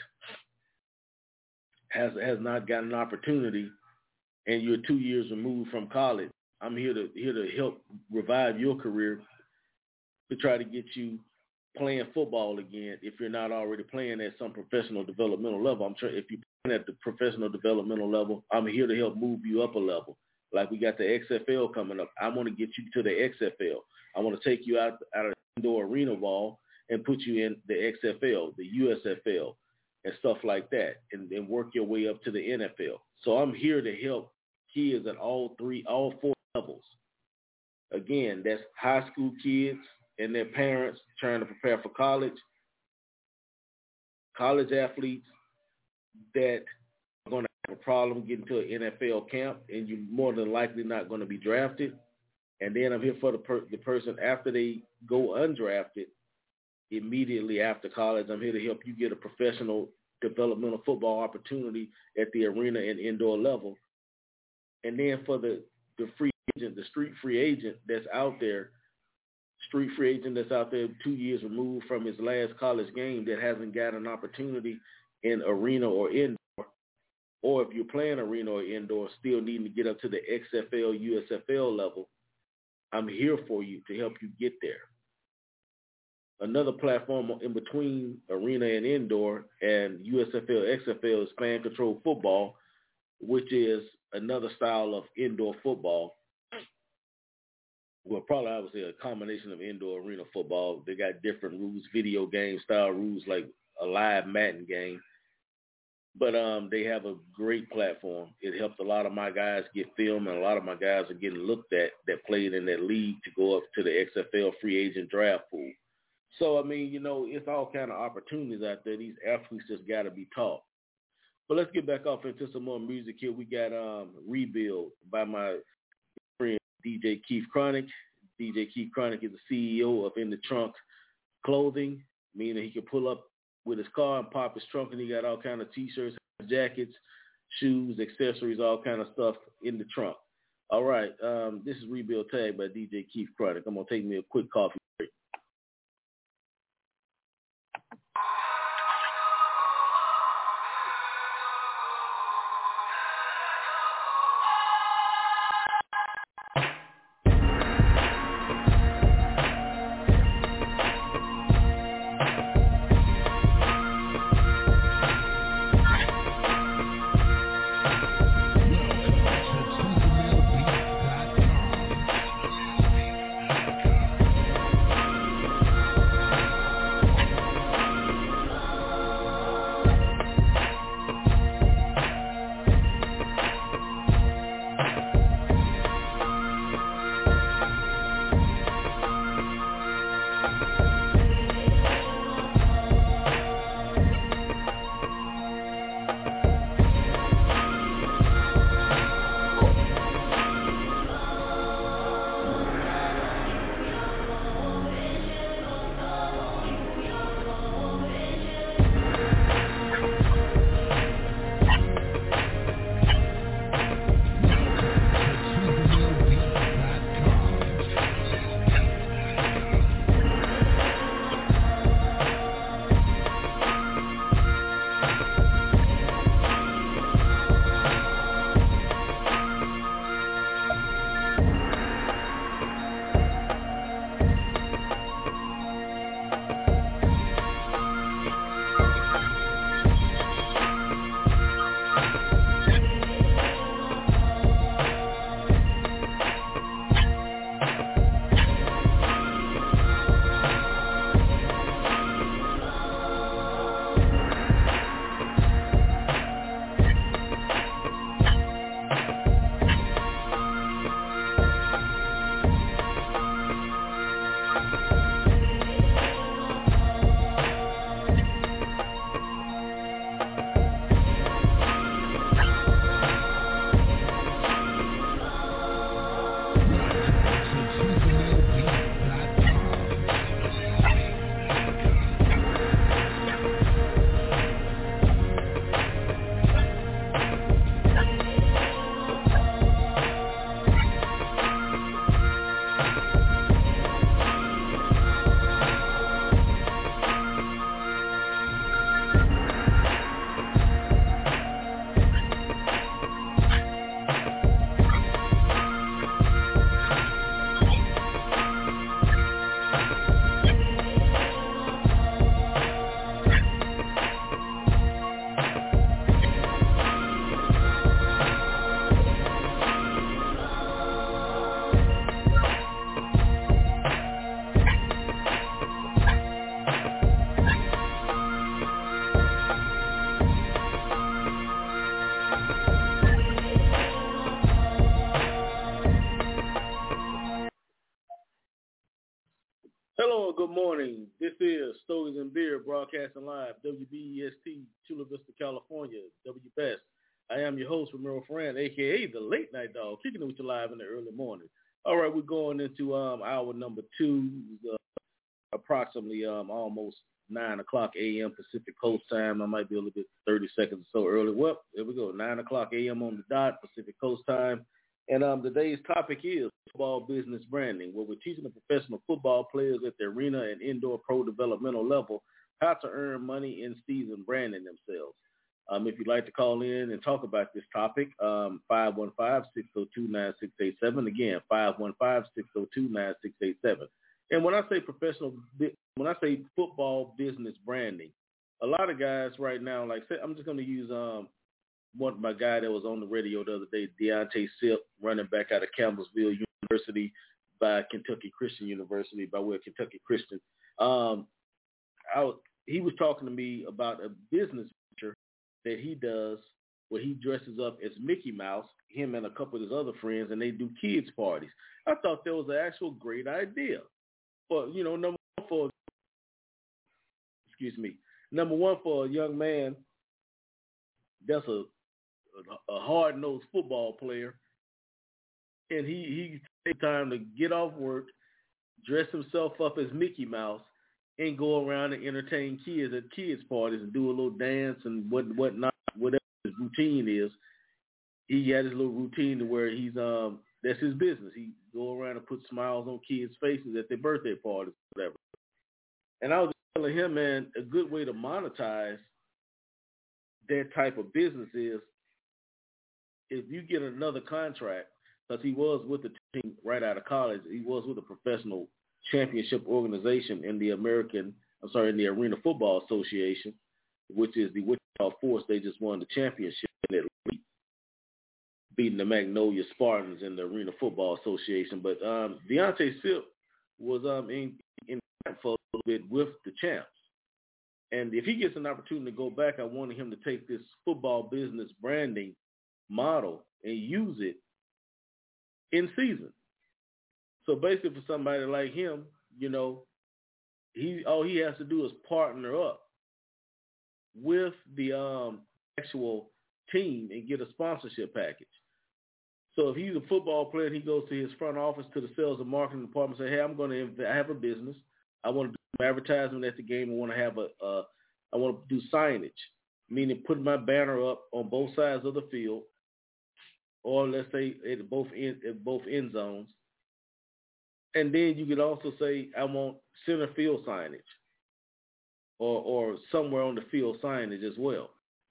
has has not got an opportunity, and you're two years removed from college. I'm here to here to help revive your career to try to get you playing football again. If you're not already playing at some professional developmental level, I'm sure if you're playing at the professional developmental level, I'm here to help move you up a level. Like we got the X F L coming up. I want to get you to the X F L. I want to take you out out of the indoor arena ball and put you in the X F L, the U S F L, and stuff like that, and then work your way up to the N F L. So I'm here to help kids at all three, all four levels. Again, that's high school kids and their parents trying to prepare for college, college athletes that are going to have a problem getting to an N F L camp, and you're more than likely not going to be drafted. And then I'm here for the, per- the person after they go undrafted, immediately after college. I'm here to help you get a professional developmental football opportunity at the arena and indoor level. And then for the, the free agent, the street free agent that's out there, street free agent that's out there two years removed from his last college game that hasn't got an opportunity in arena or indoor, or if you're playing arena or indoor, still needing to get up to the X F L, U S F L level, I'm here for you to help you get there. another platform in between arena and indoor, and U S F L, X F L is fan control football, which is another style of indoor football. Well, probably I would say a combination of indoor arena football. They got different rules, video game style rules like a live Madden game. But um, they have a great platform. It helped a lot of my guys get film, and a lot of my guys are getting looked at that played in that league to go up to the X F L free agent draft pool. So, I mean, you know, it's all kind of opportunities out there. These athletes just got to be taught. But let's get back off into some more music here. We got um, Rebuild by my friend D J Keith Chronic. D J Keith Chronic is the C E O of In the Trunk Clothing, meaning he can pull up with his car and pop his trunk, and he got all kind of T-shirts, jackets, shoes, accessories, all kind of stuff in the trunk. All right, um, this is Rebuild Tag by D J Keith Chronic. I'm going to take me a quick coffee break. Hello and good morning. This is Stogies and Beer broadcasting live, W B E S T, Chula Vista, California, W B E S. I am your host, Ramiro Ferran, a k a the Late Night Dog, kicking it with you live in the early morning. All right, we're going into um, hour number two, uh, approximately um, almost nine o'clock a.m. Pacific Coast time. I might be a little bit thirty seconds or so early. Well, there we go, nine o'clock a.m. on the dot, Pacific Coast time. And um, today's topic is football business branding, where we're teaching the professional football players at the arena and indoor pro developmental level how to earn money in season branding themselves. Um, if you'd like to call in and talk about this topic, um, five one five, six oh two, nine six eight seven. Again, five one five, six oh two, nine six eight seven. And when I say professional, when I say football business branding, a lot of guys right now, like say, I'm just going to use um one my guy that was on the radio the other day, Deontay Sip, running back out of Campbellsville University by Kentucky Christian University, by way of Kentucky Christian. Um, I was, he was talking to me about a business venture that he does where he dresses up as Mickey Mouse, him and a couple of his other friends, and they do kids parties. I thought that was an actual great idea. For, you know, number one for, excuse me, number one for a young man that's a, a hard-nosed football player, and he, he takes time to get off work, dress himself up as Mickey Mouse, and go around and entertain kids at kids parties and do a little dance and what whatnot, whatever his routine is. He had his little routine to where he's um that's his business. He go around and put smiles on kids' faces at their birthday parties, whatever. And I was telling him, man, a good way to monetize that type of business is if you get another contract, because he was with the team right out of college. He was with a professional championship organization in the American, I'm sorry, in the Arena Football Association, which is the Wichita Force. They just won the championship in that league, beating the Magnolia Spartans in the Arena Football Association. But um, Deontay Sip was um, in, in for a little bit with the champs. And if he gets an opportunity to go back, I wanted him to take this football business branding model and use it in season. So basically for somebody like him, you know, he all he has to do is partner up with the um, actual team and get a sponsorship package. So if he's a football player and he goes to his front office, to the sales and marketing department, and say, hey, I'm going to I have a business. I want to do some advertisement at the game. I want to have a, uh, I want to do signage, meaning put my banner up on both sides of the field, or let's say at both end, at both end zones. And then you could also say, I want center field signage, or or somewhere on the field signage as well.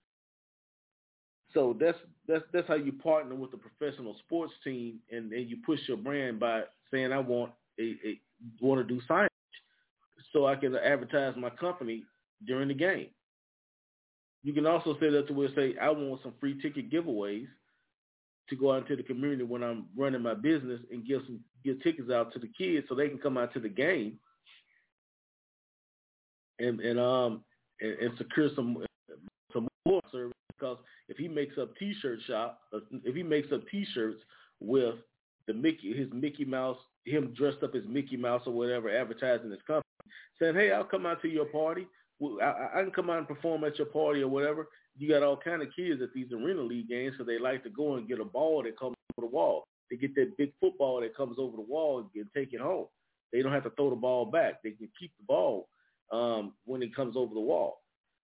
So that's that's that's how you partner with a professional sports team, and, and you push your brand by saying, I want a, a want to do signage, so I can advertise my company during the game. You can also say that to where say, I want some free ticket giveaways to go out into the community when I'm running my business and give some give tickets out to the kids so they can come out to the game and and um and, and secure some some more service. Because if he makes up T-shirt shop, if he makes up T-shirts with the Mickey, his Mickey Mouse, him dressed up as Mickey Mouse or whatever, advertising his company, saying, hey, I'll come out to your party. I, I can come out and perform at your party or whatever. You got all kind of kids at these Arena League games, so they like to go and get a ball that comes over the wall. They get that big football that comes over the wall and get, take it home. They don't have to throw the ball back. They can keep the ball um, when it comes over the wall.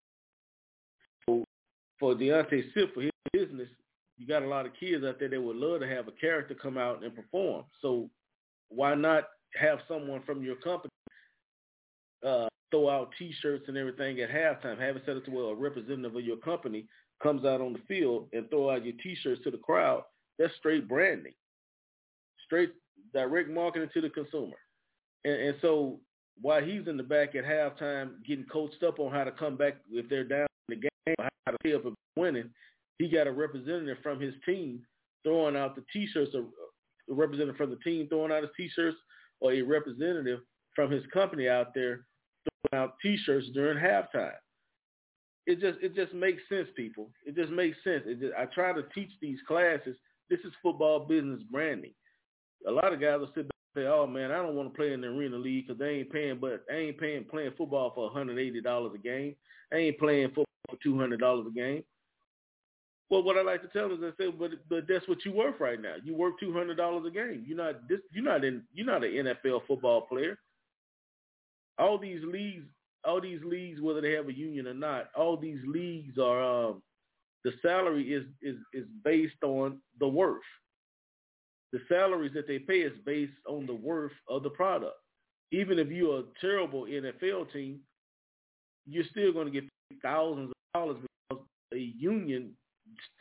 So for Deontay Sip, for his business, you got a lot of kids out there that would love to have a character come out and perform. So why not have someone from your company uh, throw out T-shirts and everything at halftime? Have it set up to where a representative of your company comes out on the field and throw out your T-shirts to the crowd. That's straight branding, straight direct marketing to the consumer. And, and so while he's in the back at halftime getting coached up on how to come back if they're down in the game, or how to stay up and winning, he got a representative from his team throwing out the T-shirts, a representative from the team throwing out his T-shirts, or a representative from his company out there throwing out T-shirts during halftime. It just it just makes sense, people. It just makes sense. It just, I try to teach these classes. This is football business branding. A lot of guys will sit back and say, "Oh man, I don't want to play in the Arena League because they ain't paying, but I ain't paying playing football for one hundred eighty dollars a game. I ain't playing football for two hundred dollars a game." Well, what I like to tell them is, I say, but but that's what you worth right now. You work two hundred dollars a game. You're not this. You're not in. You're not an N F L football player. All these leagues, all these leagues, whether they have a union or not, all these leagues are um, the salary is is is based on the worth. The salaries that they pay is based on the worth of the product. Even if you're a terrible N F L team, you're still going to get thousands of dollars because a union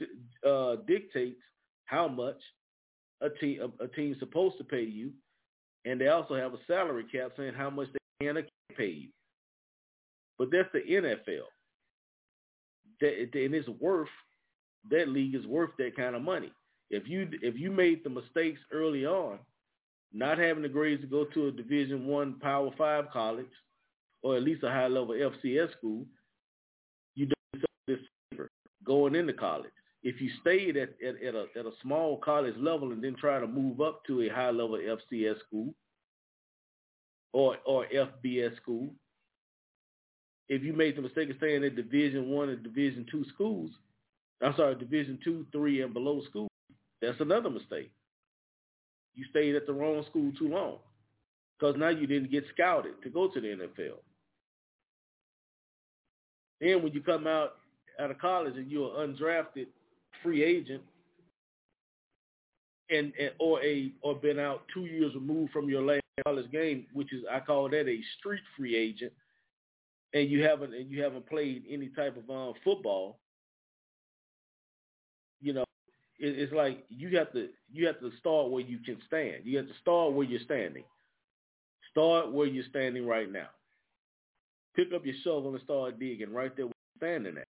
uh, dictates how much a team a, a team's supposed to pay you, And they also have a salary cap saying how much they can or can't pay you. But that's the N F L. That, and it's worth, that league is worth that kind of money. If you if you made the mistakes early on, not having the grades to go to a Division One Power Five college, or at least a high level F C S school, you do this favor going into college. If you stayed at, at, at, a, at a small college level and then try to move up to a high level F C S school or or F B S school, if you made the mistake of staying at Division One and Division Two schools, I'm sorry, Division Two, Three, and below schools, that's another mistake. You stayed at the wrong school too long because now you didn't get scouted to go to the N F L. Then when you come out out of college and you're an undrafted free agent, and, and or a or been out two years removed from your last college game, which is I call that a street free agent, and you haven't and you haven't played any type of um, football, you know, it, it's like you have to you have to start where you can stand. You have to start where you're standing. Start where you're standing right now. Pick up your shovel and start digging right there where you're standing at.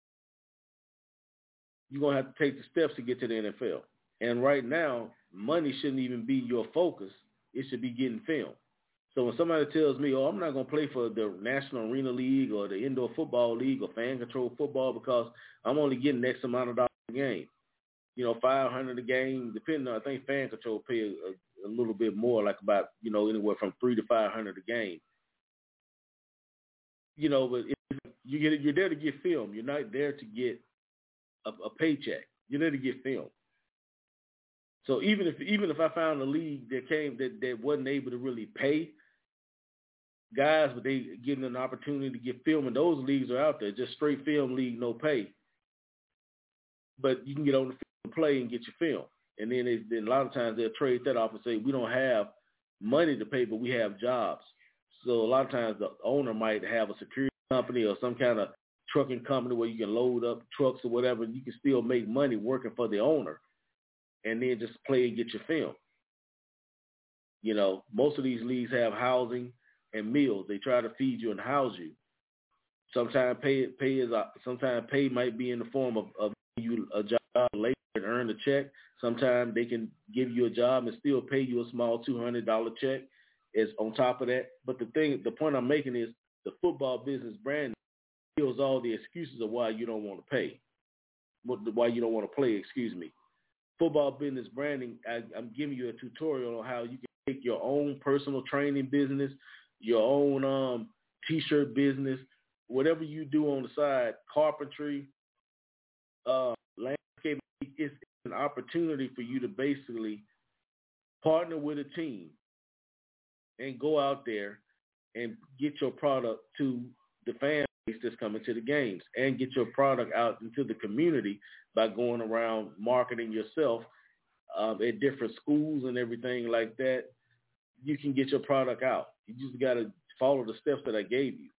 You're gonna have to take the steps to get to the N F L. And right now, money shouldn't even be your focus. It should be getting film. So when somebody tells me, oh, I'm not going to play for the National Arena League or the Indoor Football League or fan control football because I'm only getting X amount of dollars a game, you know, five hundred dollars a game, depending on, I think fan control pay a, a little bit more, like about, you know, anywhere from three to five hundred dollars a game. You know, but if you get, you're there to get film. You're not there to get a, a paycheck. You're there to get film. So even if even if I found a league that came that, that wasn't able to really pay guys, but they getting an opportunity to get film, and those leagues are out there, just straight film league, no pay. But you can get on the field and play and get your film. And then, they, then a lot of times they'll trade that off and say, we don't have money to pay, but we have jobs. So a lot of times the owner might have a security company or some kind of trucking company where you can load up trucks or whatever, and you can still make money working for the owner. And then just play and get your film. You know, most of these leagues have housing and meals. They try to feed you and house you. Sometimes pay pay is sometimes pay might be in the form of, of you a job later and earn a check. Sometimes they can give you a job and still pay you a small two hundred dollars check as on top of that. But the thing, the point I'm making is the football business brand kills all the excuses of why you don't want to pay, why you don't want to play. Excuse me. Football business branding, I, I'm giving you a tutorial on how you can take your own personal training business, your own um, T-shirt business, whatever you do on the side, carpentry, uh, landscaping. It's an opportunity for you to basically partner with a team and go out there and get your product to the fan base that's coming to the games and get your product out into the community by going around marketing yourself um, at different schools and everything like that. You can get your product out. You just got to follow the steps that I gave you.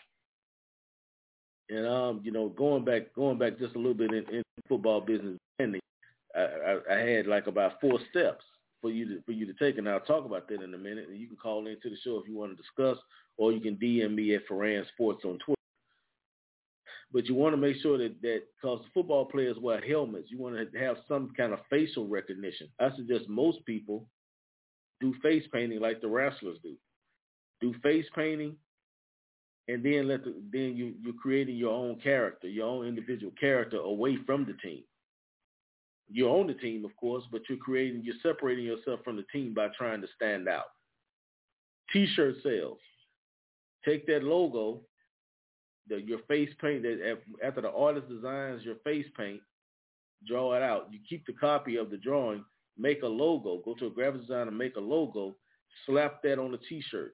And, um, you know, going back going back just a little bit in, in football business, I, I, I had like about four steps for you to for you to take, and I'll talk about that in a minute. And you can call into the show if you want to discuss, or you can D M me at Ferran Sports on Twitter. But you want to make sure that, that because football players wear helmets, you want to have some kind of facial recognition. I suggest most people do face painting like the wrestlers do. Do face painting, and then let the, then you, you're creating your own character, your own individual character away from the team. You own the team, of course, but you're creating, you're separating yourself from the team by trying to stand out. T-shirt sales. Take that logo, The, your face paint, that after the artist designs your face paint, draw it out. You keep the copy of the drawing, make a logo, go to a graphic designer, make a logo, slap that on a T-shirt.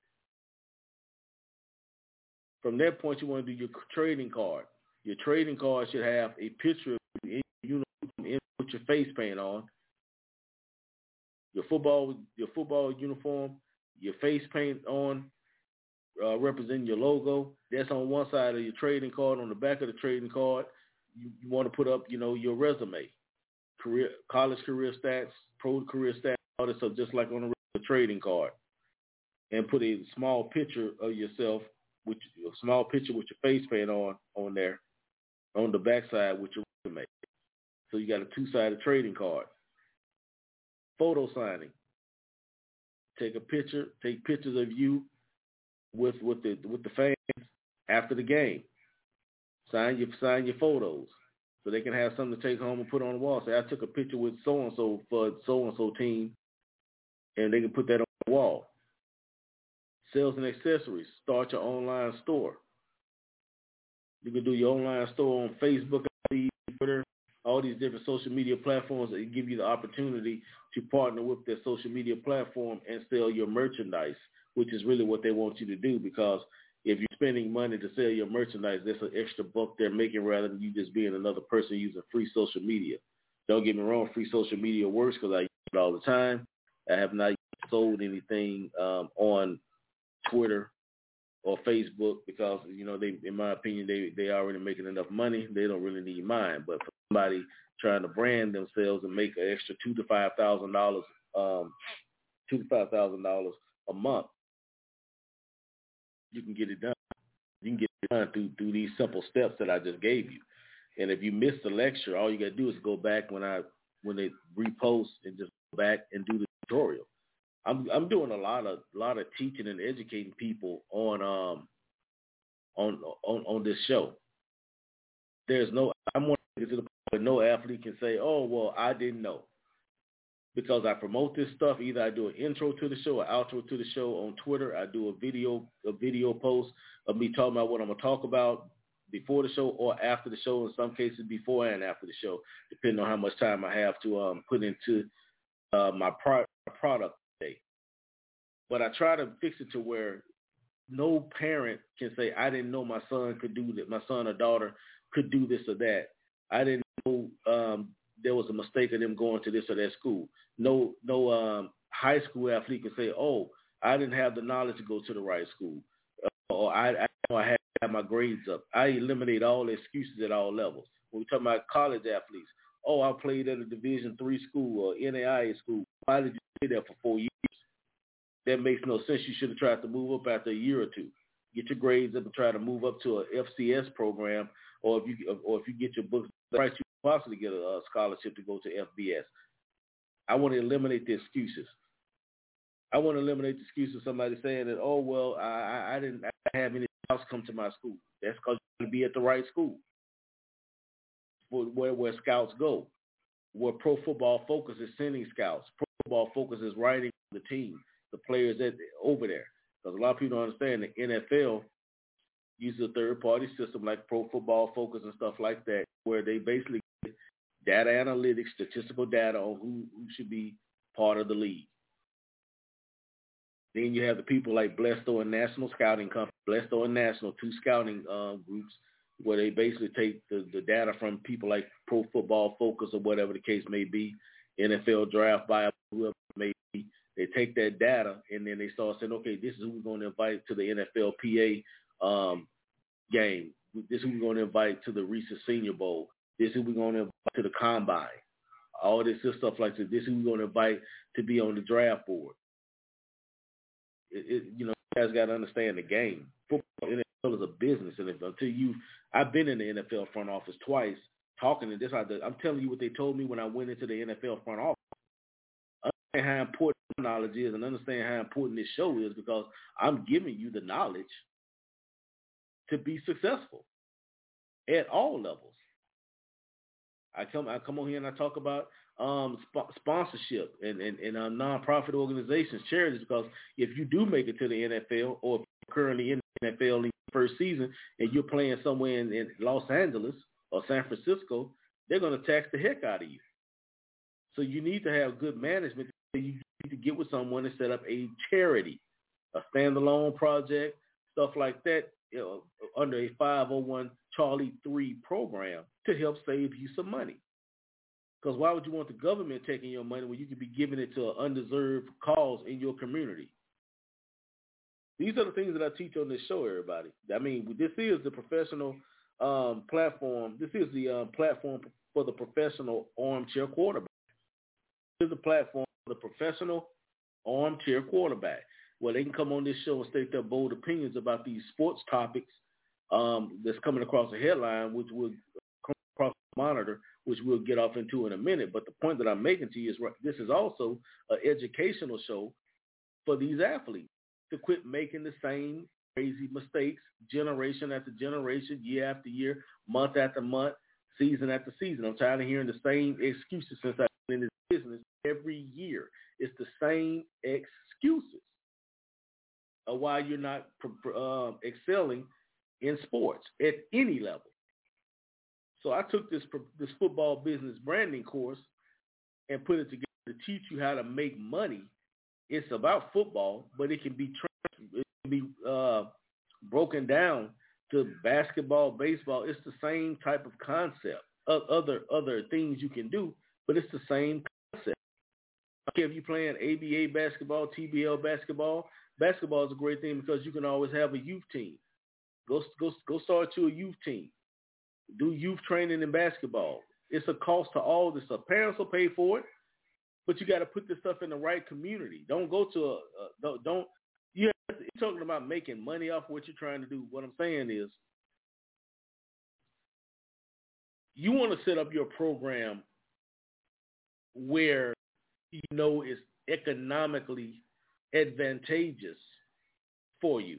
From that point, you want to do your trading card. Your trading card should have a picture of you in uniform with your face paint on. Your football, your football uniform, your face paint on, Uh, representing your logo. That's on one side of your trading card. On the back of the trading card, you, you want to put up, you know, your resume, career, college career stats, pro career stats, all that stuff, just like on a trading card and put a small picture of yourself, with a small picture with your face paint on on there, on the backside with your resume. So you got a two-sided trading card. Photo signing. Take a picture. Take pictures of you with with the with the fans after the game. Sign your sign your photos so they can have something to take home and put on the wall. Say I took a picture with so and so for so and so team, and they can put that on the wall. Sales and accessories. Start your online store. You can do your online store on Facebook, Twitter, all these different social media platforms that give you the opportunity to partner with their social media platform and sell your merchandise, which is really what they want you to do, because if you're spending money to sell your merchandise, that's an extra buck they're making rather than you just being another person using free social media. Don't get me wrong, free social media works because I use it all the time. I have not sold anything um, on Twitter or Facebook because, you know, they, in my opinion, they they already making enough money. They don't really need mine. But for somebody trying to brand themselves and make an extra two to five thousand dollars, um, two to five thousand dollars a month, you can get it done. You can get it done through through these simple steps that I just gave you. And if you missed the lecture, all you got to do is go back when I when they repost and just go back and do the tutorial. I'm I'm doing a lot of lot of teaching and educating people on um on on on this show. There's no I'm one to the point where no athlete can say, oh well, I didn't know, because I promote this stuff. Either I do an intro to the show, or outro to the show on Twitter. I do a video a video post of me talking about what I'm gonna talk about before the show or after the show. In some cases, before and after the show, depending on how much time I have to um put into uh, my pro- product. But I try to fix it to where no parent can say, I didn't know my son could do that, my son or daughter could do this or that. I didn't know um, there was a mistake of them going to this or that school. No no um, high school athlete can say, oh, I didn't have the knowledge to go to the right school. Uh, or I, I know I had to have my grades up. I eliminate all excuses at all levels. When we talk about college athletes, oh, I played at a Division three school or N A I A school. Why did you stay there for four years? That makes no sense. You should have tried to move up after a year or two. Get your grades up and try to move up to a F C S program, or if you or if you get your books right, you can possibly get a, a scholarship to go to F B S. I want to eliminate the excuses. I want to eliminate the excuses of somebody saying that, oh well, I, I didn't have any scouts come to my school. That's because you want to be at the right school, where where scouts go, where Pro Football Focus is sending scouts. Pro Football Focus is writing the team, the players that over there. Because a lot of people don't understand the N F L uses a third-party system like Pro Football Focus and stuff like that, where they basically get data analytics, statistical data on who, who should be part of the league. Then you have the people like Blesto and National Scouting Company, Blesto and National, two scouting uh, groups, where they basically take the, the data from people like Pro Football Focus or whatever the case may be, N F L Draft Bible, whoever it may be. They take that data and then they start saying, okay, this is who we're going to invite to the N F L P A um, game. This is who we're going to invite to the Reese's Senior Bowl. This is who we're going to invite to the Combine. All this is stuff like this. This is who we're going to invite to be on the draft board. It, it, you know, you guys got to understand the game. Football, N F L is a business, and if, until you, I've been in the N F L front office twice talking to this. I'm telling you what they told me when I went into the N F L front office. Understand how important knowledge is, and understand how important this show is, because I'm giving you the knowledge to be successful at all levels. I come, I come on here and I talk about um, sp- sponsorship and, and, and uh, nonprofit organizations, charities, because if you do make it to the N F L, or if you're currently in the N F L in the first season and you're playing somewhere in, in Los Angeles or San Francisco, they're going to tax the heck out of you. So you need to have good management. You need to get with someone and set up a charity, a standalone project, stuff like that, you know, under a five oh one Charlie three program to help save you some money. Because why would you want the government taking your money when you could be giving it to an undeserved cause in your community? These are the things that I teach on this show, everybody. I mean, this is the professional um, platform. This is the uh, platform for the professional armchair quarterback. This is the platform for the professional armchair quarterback. Well, they can come on this show and state their bold opinions about these sports topics um, that's coming across the headline, which will come across the monitor, which we'll get off into in a minute. But the point that I'm making to you is this is also an educational show for these athletes to quit making the same crazy mistakes generation after generation, year after year, month after month, season after season. I'm tired of hearing the same excuses since I've been in this business every year. It's the same excuses of why you're not uh, excelling in sports at any level. So I took this this football business branding course and put it together to teach you how to make money. It's about football, but it can be it can be uh, broken down to basketball, baseball. It's the same type of concept. Other other things you can do, but it's the same concept. I don't care if you're playing A B A basketball, T B L basketball. Basketball is a great thing because you can always have a youth team. Go go go start you a youth team. Do youth training in basketball. It's a cost to all this stuff. Parents will pay for it, but you got to put this stuff in the right community. Don't go to a, a don't, don't you have to, you're talking about making money off what you're trying to do. What I'm saying is you want to set up your program where you know it's economically advantageous for you.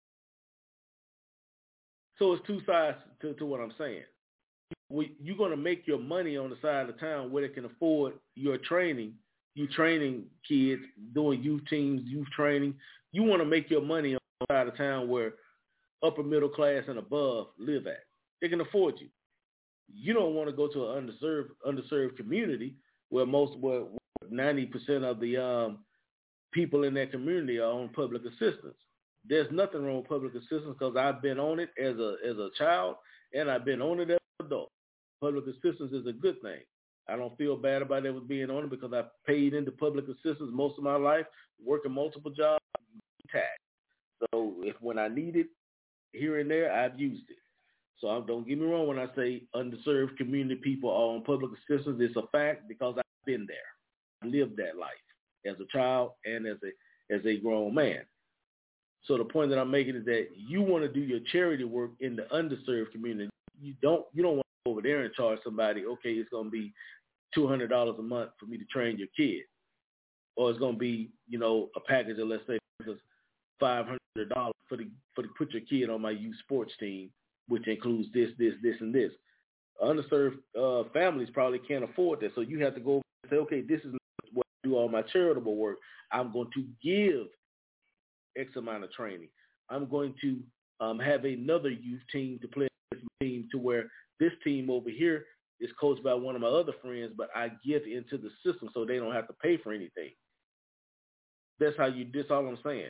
So it's two sides to, to what I'm saying. You're going to make your money on the side of town where they can afford your training. You training kids, doing youth teams, youth training. You want to make your money on the side of town where upper middle class and above live at. They can afford you. You don't want to go to an underserved underserved community where most, where ninety percent of the um, people in that community are on public assistance. There's nothing wrong with public assistance because I've been on it as a as a child and I've been on it as an adult. Public assistance is a good thing. I don't feel bad about ever being on it because I paid into public assistance most of my life, working multiple jobs, tax. So if when I need it here and there, I've used it. So I, don't get me wrong when I say underserved community people are on public assistance. It's a fact because I've been there. I lived that life as a child and as a as a grown man. So the point that I'm making is that you want to do your charity work in the underserved community. You don't you don't want to go over there and charge somebody, okay, it's going to be two hundred dollars a month for me to train your kid. Or it's going to be, you know, a package of, let's say, five hundred dollars for the, for the put your kid on my youth sports team, which includes this, this, this, and this. Underserved uh, families probably can't afford that. So you have to go and say, okay, this is what I do all my charitable work. I'm going to give X amount of training. I'm going to um, have another youth team to play this team to where this team over here is coached by one of my other friends, but I give into the system so they don't have to pay for anything. That's how you, that's all I'm saying.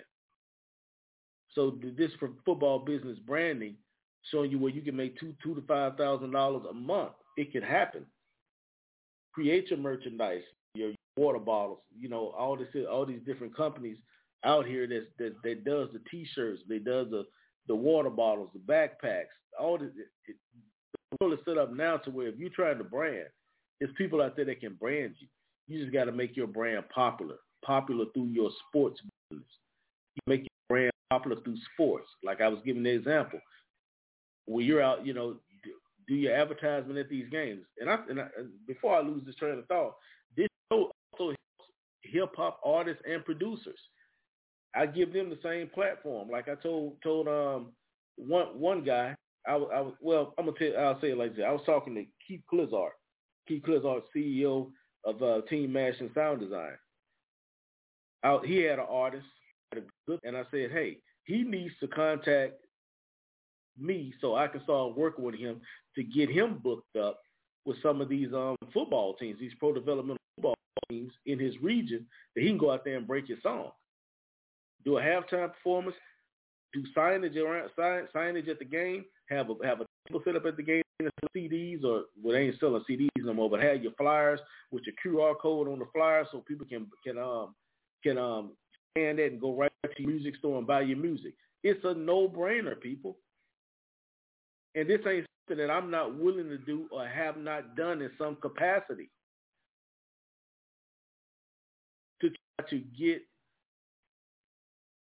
So this for football business branding, showing you where you can make two, two to five thousand dollars a month. It can happen. Create your merchandise, your water bottles, you know, all this, all these different companies out here that that, that does the T-shirts, they does the the water bottles, the backpacks, all this. It, it, the world is set up now to where if you're trying to brand, there's people out there that can brand you. You just got to make your brand popular, popular through your sports business. You make your brand popular through sports. Like I was giving the example, when you're out, you know, do your advertisement at these games. And I, and I before I lose this train of thought, this show also helps hip hop artists and producers. I give them the same platform. Like I told told um one one guy, I was I was well, I'm gonna tell I'll say it like this. I was talking to Keith Clizard, Keith Clizard, C E O of uh, Team Mash and Sound Design. I, he had an artist, had a good, and I said, hey, he needs to contact me so I can start working with him to get him booked up with some of these um football teams, these pro developmental football teams in his region, that he can go out there and break his song. Do a halftime performance, do signage around sign, signage at the game, have a have a table set up at the game, C Ds, or well they ain't selling C Ds no more, but have your flyers with your Q R code on the flyer so people can can um can um scan that and go right to your music store and buy your music. It's a no brainer, people. And this ain't something that I'm not willing to do or have not done in some capacity to try to get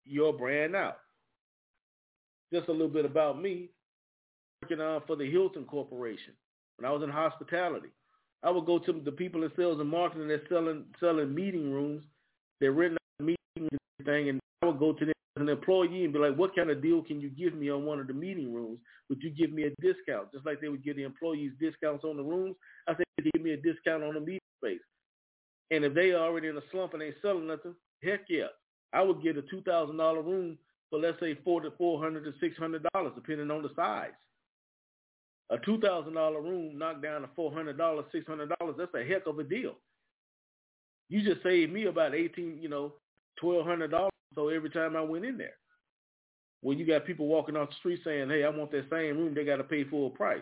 your brand out. Just a little bit about me. Working on for the Hilton Corporation. When I was in hospitality, I would go to the people in sales and marketing that's selling selling meeting rooms. They're renting out meetings and everything, and I would go to them as an employee and be like, what kind of deal can you give me on one of the meeting rooms? Would you give me a discount? Just like they would give the employees discounts on the rooms, I said, give me a discount on the meeting space. And if they are already in a slump and ain't selling nothing, heck yeah. I would get a two thousand dollars room for, let's say, four hundred to four hundred to six hundred dollars, depending on the size. A two thousand dollars room knocked down to four hundred dollars, six hundred dollars, that's a heck of a deal. You just saved me about eighteen, you know, twelve hundred dollars so every time I went in there. When you got people walking off the street saying, hey, I want that same room, they got to pay full price.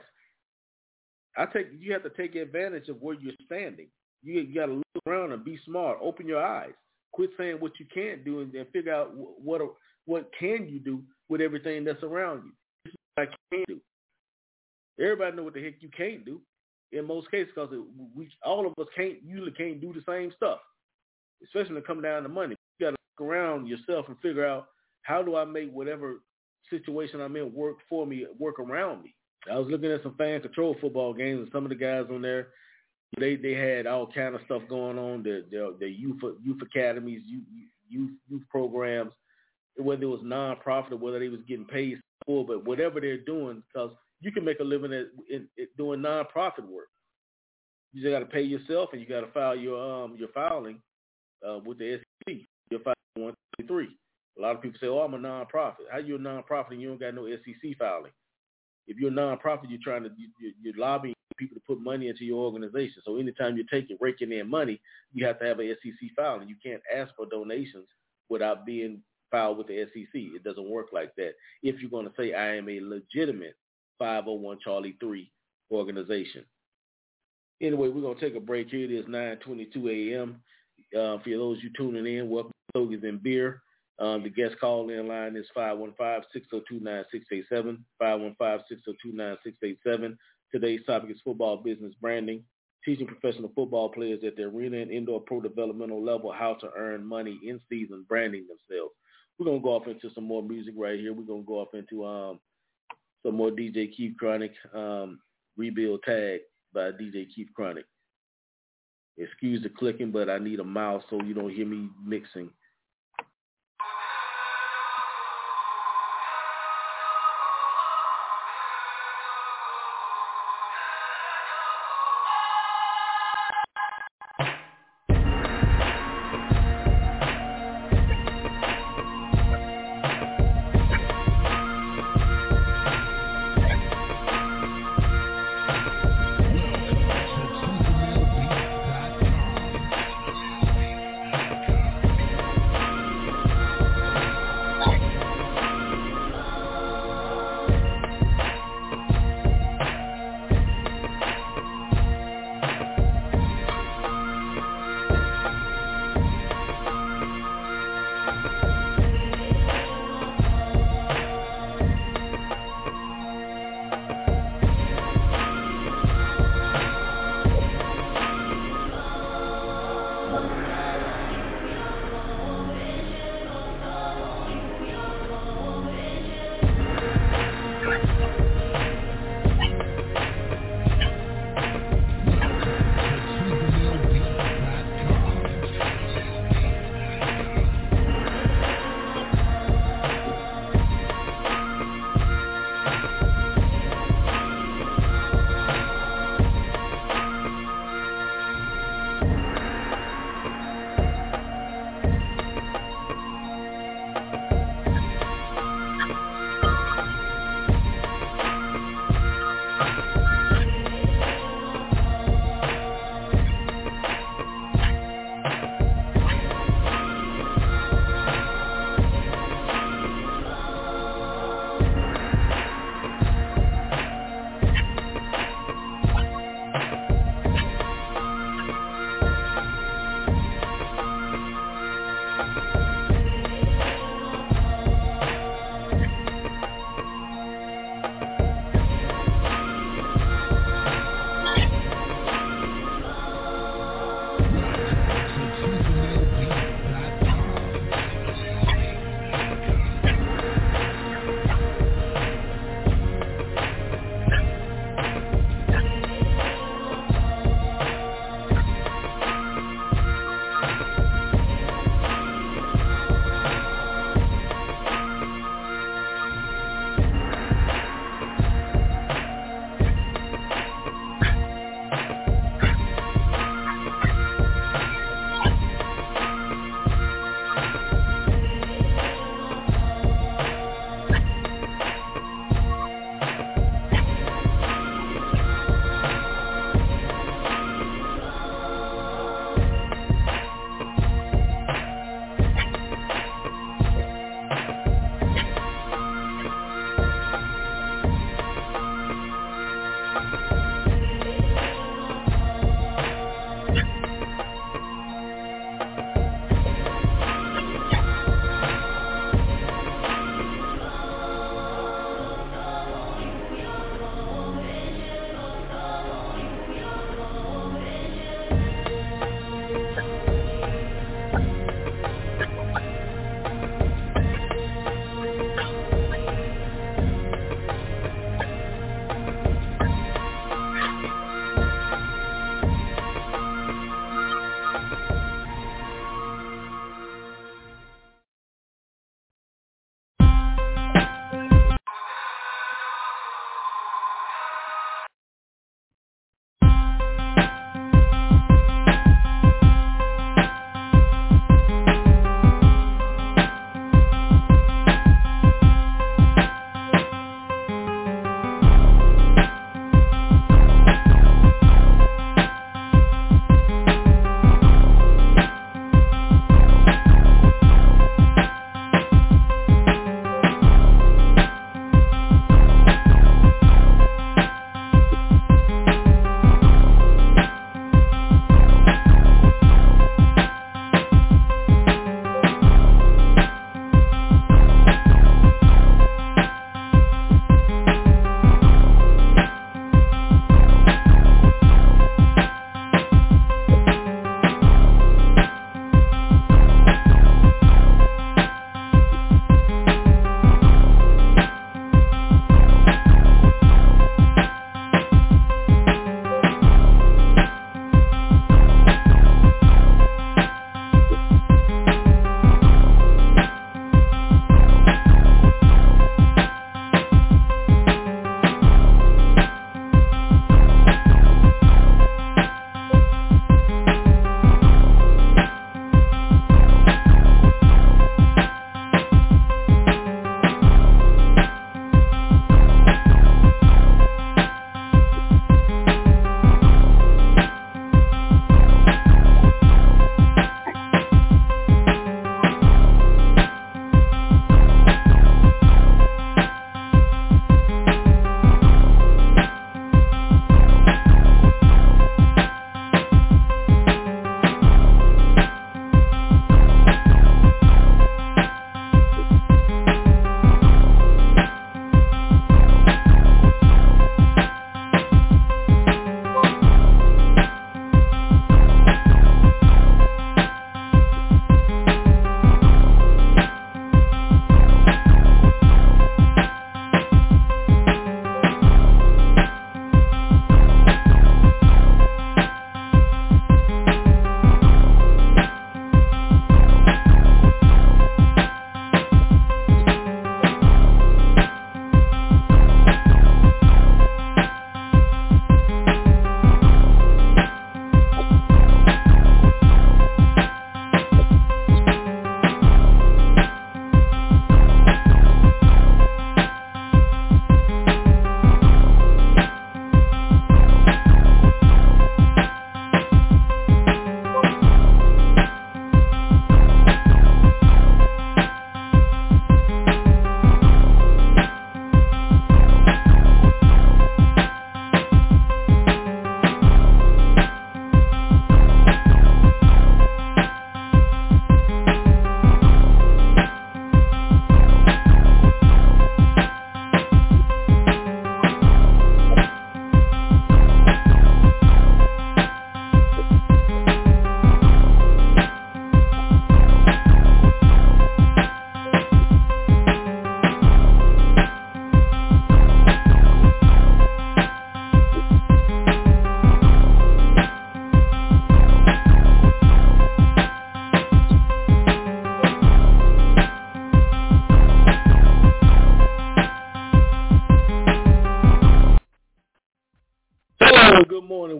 I take You have to take advantage of where you're standing. You, you got to look around and be smart. Open your eyes. Quit saying what you can't do and then figure out what what can you do with everything that's around you. This is what I can do. Everybody know what the heck you can't do in most cases, because we all of us can't usually can't do the same stuff, especially when it comes down to money. You got to look around yourself and figure out, how do I make whatever situation I'm in work for me, work around me. I was looking at some fan control football games, and some of the guys on there, they they had all kind of stuff going on. The the, the youth youth academies, youth, youth youth programs, whether it was nonprofit or whether they was getting paid for, but whatever they're doing, because you can make a living at, in, in doing nonprofit work. You just got to pay yourself, and you got to file your um your filing uh, with the S E C. Your filing one thirty-three. A lot of people say, "Oh, I'm a nonprofit." How you a nonprofit and you don't got no S E C filing? If you're a nonprofit, you're trying to you, you're lobbying people to put money into your organization. So anytime you're taking raking in money, you have to have an S E C filing. You can't ask for donations without being filed with the S E C. It doesn't work like that. If you're going to say I am a legitimate five oh one Charlie three organization. Anyway, we're going to take a break here. It is nine twenty-two a.m. Uh, for those you tuning in, welcome to Stogies and Beer. Um, the guest call-in line is five one five, six oh two, nine six eight seven, five one five, six oh two, nine six eight seven. Today's topic is football business branding, teaching professional football players at the arena and indoor pro developmental level how to earn money in season branding themselves. We're going to go off into some more music right here. We're going to go off into um, some more D J Keith Chronic, um, Rebuild Tag by D J Keith Chronic. Excuse the clicking, but I need a mouse so you don't hear me mixing.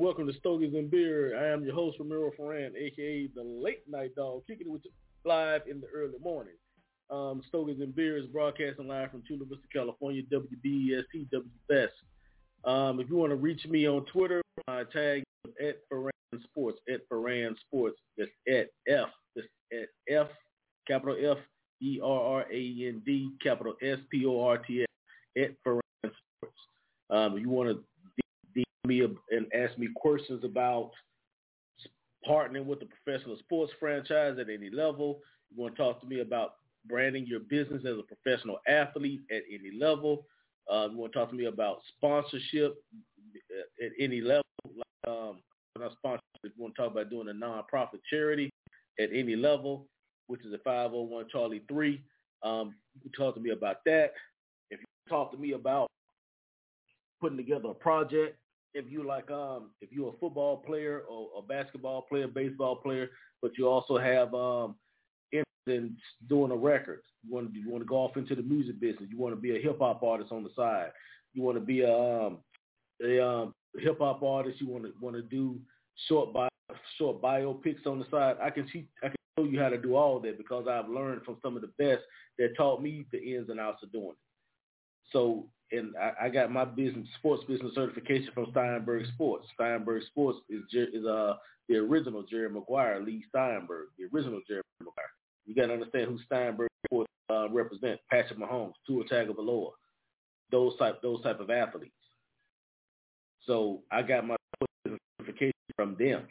welcome to Stogies and Beer. I am your host, Ramiro Ferran, a k a the Late Night Dog, kicking it with you live in the early morning. Um, Stogies and Beer is broadcasting live from Chula Vista, California, W B E S T W S. Um, if you want to reach me on Twitter, my tag is at Ferran Sports, at Ferran Sports. That's at F, that's at F, capital F, E R R A N D, capital S P O R T S, at Ferran Sports. Um, if you want to D M me and ask me questions about partnering with a professional sports franchise at any level, you want to talk to me about branding your business as a professional athlete at any level, uh, you want to talk to me about sponsorship at, at any level, like, um, not sponsorship, if you want to talk about doing a nonprofit charity at any level, which is a five oh one Charlie three, um, you can talk to me about that. If you talk to me about putting together a project, if you like, um, if you're a football player or a basketball player, baseball player, but you also have um, interest in doing a record, you want to you want to go off into the music business, you want to be a hip hop artist on the side, you want to be a um, a um, hip hop artist, you want to want to do short bio, short biopics on the side. I can see I can show you how to do all that because I've learned from some of the best that taught me the ins and outs of doing it. So, and I, I got my business sports business certification from Steinberg Sports. Steinberg Sports is is uh the original Jerry Maguire, Lee Steinberg, the original Jerry Maguire. You got to understand who Steinberg Sports uh, represent: Patrick Mahomes, Tua Tagovailoa, those type those type of athletes. So I got my certification from them.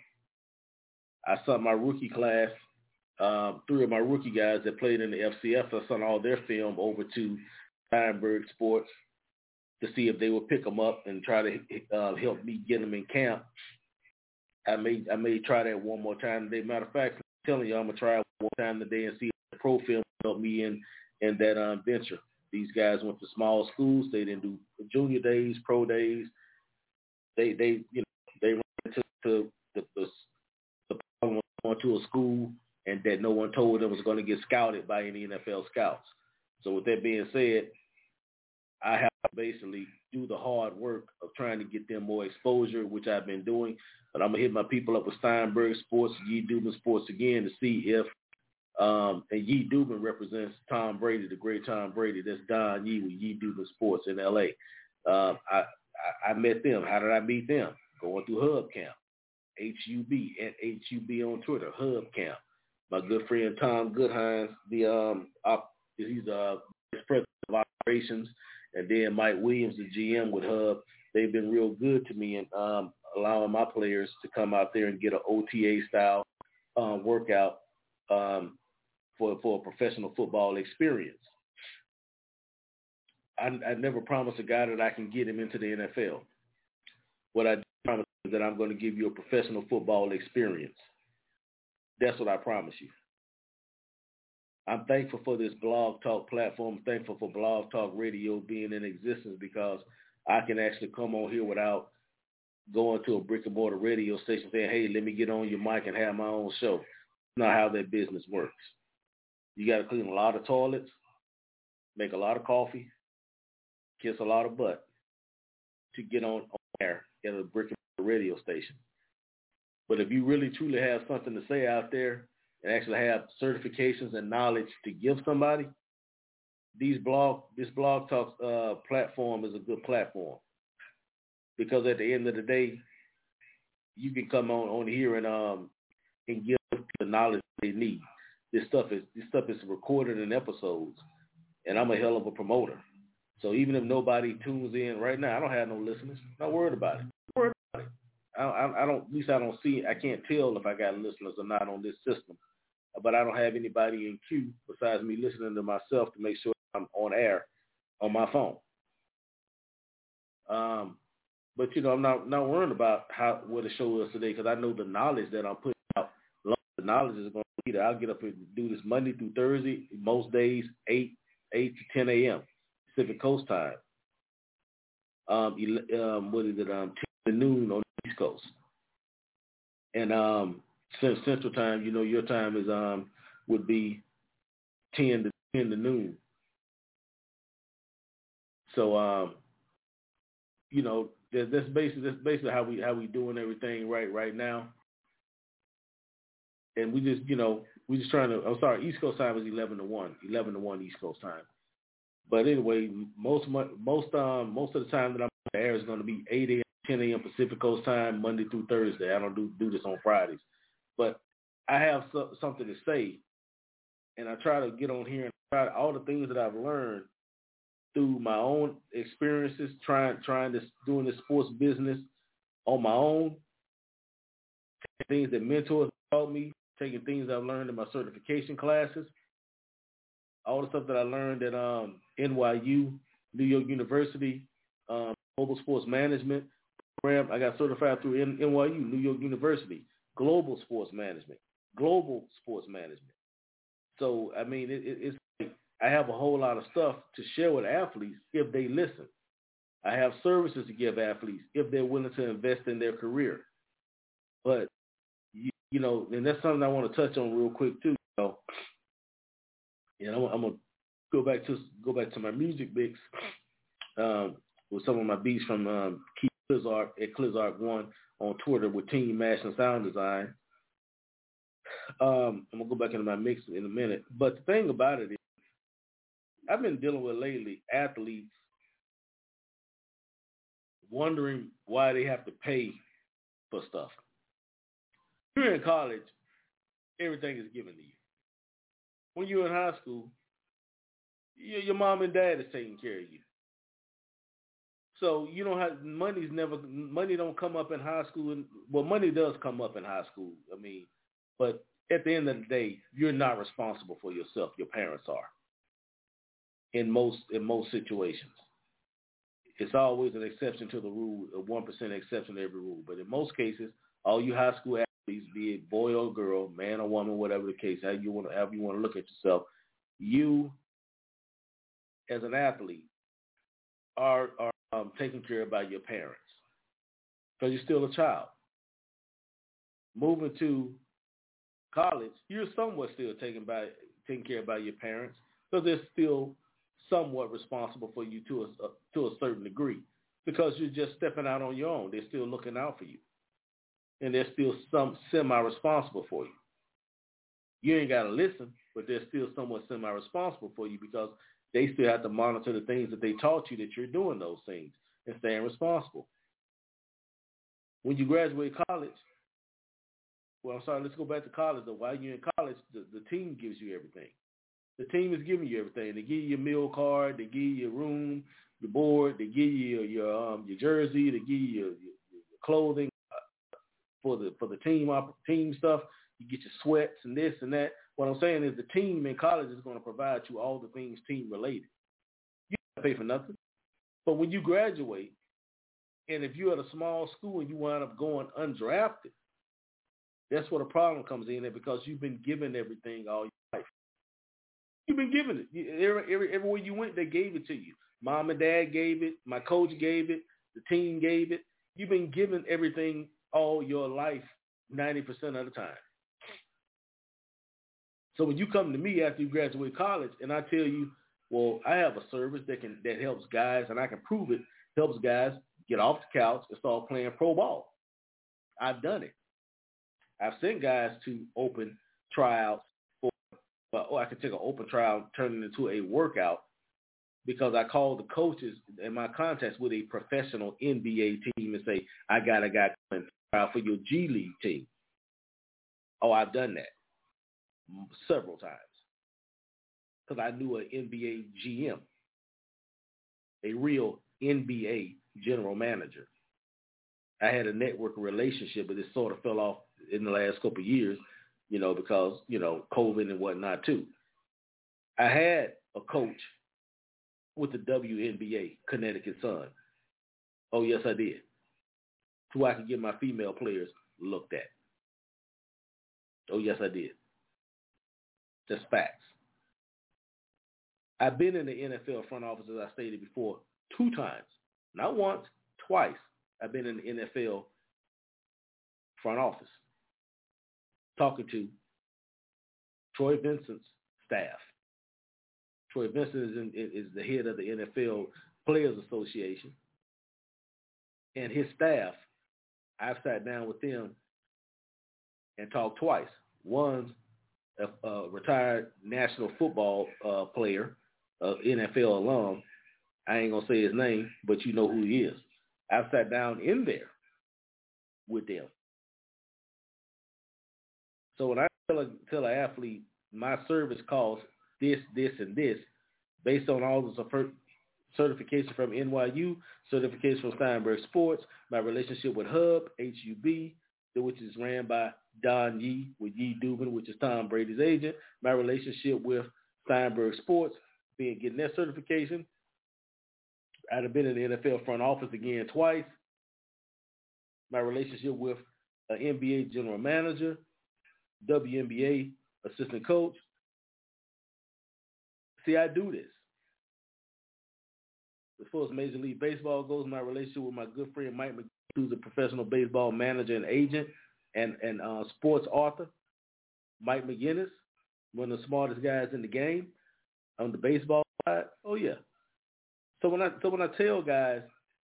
I sent my rookie class, um, three of my rookie guys that played in the F C F. I sent all their film over to Steinberg Sports to see if they would pick them up and try to uh, help me get them in camp. I may I may try that one more time today. Matter of fact, I'm telling you, I'm gonna try it one more time today and see if the pro film help me in in that um, venture. These guys went to small schools. They didn't do junior days, pro days. They they you know they ran to, to the the, the problem was going to a school and that no one told them was going to get scouted by any N F L scouts. So with that being said, I have to basically do the hard work of trying to get them more exposure, which I've been doing. But I'm going to hit my people up with Steinberg Sports, Yee Dubin Sports again to see if, um, and Yee Dubin represents Tom Brady, the great Tom Brady. That's Don Yee with Yee Dubin Sports in L A. Um, I, I, I met them. How did I meet them? Going through Hub Camp, H U B, at H U B on Twitter, Hub Camp. My good friend Tom Goodhines, the um, op, he's a vice president of operations. And then Mike Williams, the G M with Hub, they've been real good to me and um, allowing my players to come out there and get an O T A-style um, workout um, for, for a professional football experience. I, I never promised a guy that I can get him into the N F L. What I promise is that I'm going to give you a professional football experience. That's what I promise you. I'm thankful for this Blog Talk platform. I'm thankful for Blog Talk Radio being in existence because I can actually come on here without going to a brick and mortar radio station saying, hey, let me get on your mic and have my own show. That's not how that business works. You got to clean a lot of toilets, make a lot of coffee, kiss a lot of butt to get on, on air at a brick and mortar radio station. But if you really truly have something to say out there, and actually have certifications and knowledge to give somebody, these blog, this Blog Talk uh, platform is a good platform. Because at the end of the day, you can come on, on here and um and give the knowledge they need. This stuff is this stuff is recorded in episodes, and I'm a hell of a promoter. So even if nobody tunes in right now, I don't have no listeners. Not worried about it. Not worried about it. I, I, I don't. At least I don't see. I can't tell if I got listeners or not on this system. But I don't have anybody in queue besides me listening to myself to make sure I'm on air on my phone. Um, but, you know, I'm not, not worried about how what the show is today because I know the knowledge that I'm putting out, the knowledge is going to be there. I'll get up and do this Monday through Thursday, most days, eight, eight to ten a.m. Pacific Coast time. Um, um, what is it, um, ten to noon on the East Coast. And, um, since Central Time, you know, your time is um would be ten to ten to noon. So um, you know, that's, that's basically that's basically how we how we doing everything right right now. And we just, you know, we just trying to. I'm sorry, East Coast time is eleven to one, eleven to one East Coast time. But anyway, most most um most of the time that I'm on the air is going to be eight a.m. ten a.m. Pacific Coast time, Monday through Thursday. I don't do do this on Fridays, but I have so, something to say, and I try to get on here and try to, all the things that I've learned through my own experiences, trying trying this doing this sports business on my own, things that mentors taught me, taking things I've learned in my certification classes, all the stuff that I learned at um, N Y U, New York University, um, Global Sports Management program. I got certified through N- NYU, New York University, Global Sports Management, Global Sports Management. So, I mean, it, it, it's like I have a whole lot of stuff to share with athletes if they listen. I have services to give athletes if they're willing to invest in their career. But, you, you know, and that's something I want to touch on real quick, too. You know, and I'm, I'm gonna go back to go back to my music mix um, with some of my beats from um, Keith Clizark at Clizark One on Twitter with Team Mash and Sound Design. Um, I'm gonna go back into my mix in a minute, but the thing about it is, I've been dealing with lately athletes wondering why they have to pay for stuff. You're in college, everything is given to you. When you're in high school, your mom and dad is taking care of you. So you don't have money's never money don't come up in high school. And, well, money does come up in high school. I mean, but at the end of the day, you're not responsible for yourself. Your parents are. In most in most situations, it's always an exception to the rule, a one percent exception to every rule. But in most cases, all you high school athletes, be it boy or girl, man or woman, whatever the case, how you want to, however you want to look at yourself, you as an athlete are are um, taken care of by your parents because you're still a child. Moving to college, you're somewhat still taken by taken care of by your parents because they're still somewhat responsible for you to a, to a certain degree because you're just stepping out on your own. They're still looking out for you, and they're still some semi-responsible for you. You ain't got to listen, but they're still somewhat semi-responsible for you because they still have to monitor the things that they taught you that you're doing those things and staying responsible. When you graduate college, well, I'm sorry, let's go back to college. Though. While you're in college, the, the team gives you everything. The team is giving you everything. They give you your meal card. They give you your room, your board. They give you your your, um, your jersey. They give you your, your, your clothing for the for the team team stuff. You get your sweats and this and that. What I'm saying is the team in college is going to provide you all the things team related. You don't pay for nothing. But when you graduate, and if you're at a small school and you wind up going undrafted, that's where the problem comes in there because you've been given everything all your life. You've been given it. Every, every, everywhere you went, they gave it to you. Mom and dad gave it. My coach gave it. The team gave it. You've been given everything all your life, ninety percent of the time. So when you come to me after you graduate college and I tell you, well, I have a service that can that helps guys, and I can prove it, helps guys get off the couch and start playing pro ball. I've done it. I've sent guys to open tryouts. But oh, I could take an open trial and turn it into a workout because I called the coaches in my contacts with a professional N B A team and say, I got a guy coming to trial for your G League team. Oh, I've done that several times because I knew an N B A G M, a real N B A general manager. I had a network relationship, but it sort of fell off in the last couple of years. You know, because, you know, COVID and whatnot, too. I had a coach with the W N B A, Connecticut Sun. Oh, yes, I did. So I could get my female players looked at. Oh, yes, I did. Just facts. I've been in the N F L front office, as I stated before, two times. Not once, twice. I've been in the N F L front office talking to Troy Vincent's staff. Troy Vincent is, in, is the head of the N F L Players Association. and his staff, I've sat down with them and talked twice. One's a, a retired National Football uh, player, uh, N F L alum. I ain't going to say his name, but you know who he is. I've sat down in there with them. So when I tell a, tell an athlete my service costs this, this, and this, based on all the certification from N Y U, certification from Steinberg Sports, my relationship with Hub, H U B, which is ran by Don Yee, with Yee Dubin, which is Tom Brady's agent, my relationship with Steinberg Sports, being getting that certification. I'd have been in the N F L front office again twice. My relationship with an N B A general manager, W N B A assistant coach. See, I do this. As far as Major League Baseball goes, my relationship with my good friend Mike McGinnis, who's a professional baseball manager and agent and, and uh, sports author. Mike McGinnis, one of the smartest guys in the game on the baseball side. Oh, yeah. So when I so when I tell guys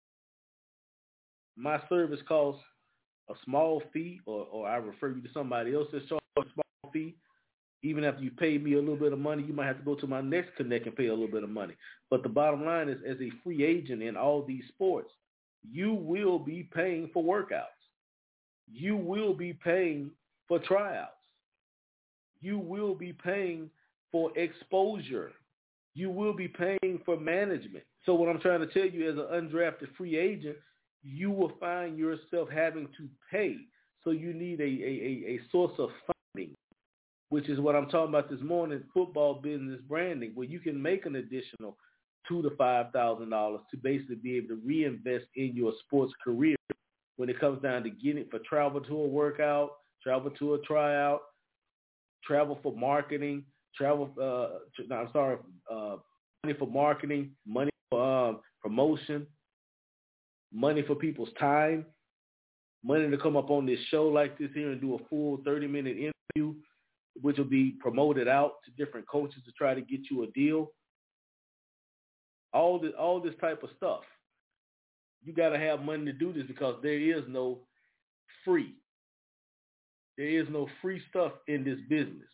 my service costs a small fee, or, or I refer you to somebody else that's charging a small fee, even after you pay me a little bit of money, you might have to go to my next connect and pay a little bit of money. But the bottom line is, as a free agent in all these sports, you will be paying for workouts. You will be paying for tryouts. You will be paying for exposure. You will be paying for management. So what I'm trying to tell you, as an undrafted free agent, you will find yourself having to pay. So you need a, a, a, a source of funding, which is what I'm talking about this morning, football business branding, where you can make an additional two to five thousand dollars to basically be able to reinvest in your sports career when it comes down to getting it for travel to a workout, travel to a tryout, travel for marketing, travel. Uh, no, I'm sorry, uh, money for marketing, money for um, promotion, money for people's time, money to come up on this show like this here and do a full thirty minute interview, which will be promoted out to different coaches to try to get you a deal. All this, all this type of stuff. You got to have money to do this because there is no free. There is no free stuff in this business.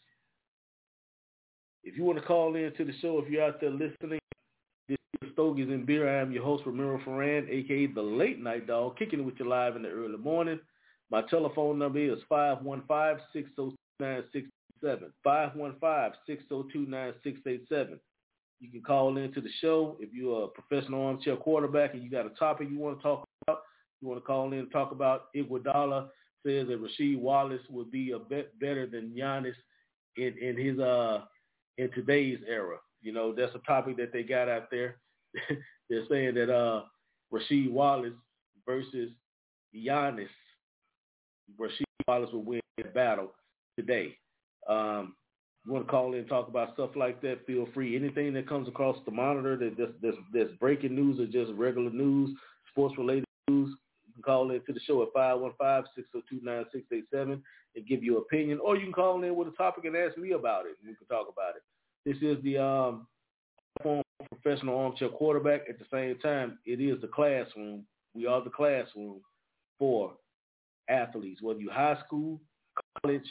If you want to call in to the show, if you're out there listening, this is Stogies and Beer. I am your host, Ramiro Ferran, a k a the Late Night Dog, kicking it with you live in the early morning. My telephone number is five one five, six zero two, nine six eight seven, five one five, six zero two, nine six eight seven. You can call into the show if you're a professional armchair quarterback and you got a topic you want to talk about. You want to call in and talk about Iguodala says that Rasheed Wallace would be a bit better than Giannis in, in his uh in today's era. You know, that's a topic that they got out there. They're saying that uh Rasheed Wallace versus Giannis, Rasheed Wallace will win the battle today. Um, you want to call in and talk about stuff like that, feel free. Anything that comes across the monitor that that's, that's, that's breaking news or just regular news, sports-related news, you can call in to the show at five one five, six zero two, nine six eight seven and give your opinion. Or you can call in with a topic and ask me about it, and we can talk about it. This is the um, form of professional armchair quarterback. At the same time, it is the classroom. We are the classroom for athletes, whether you're high school, college,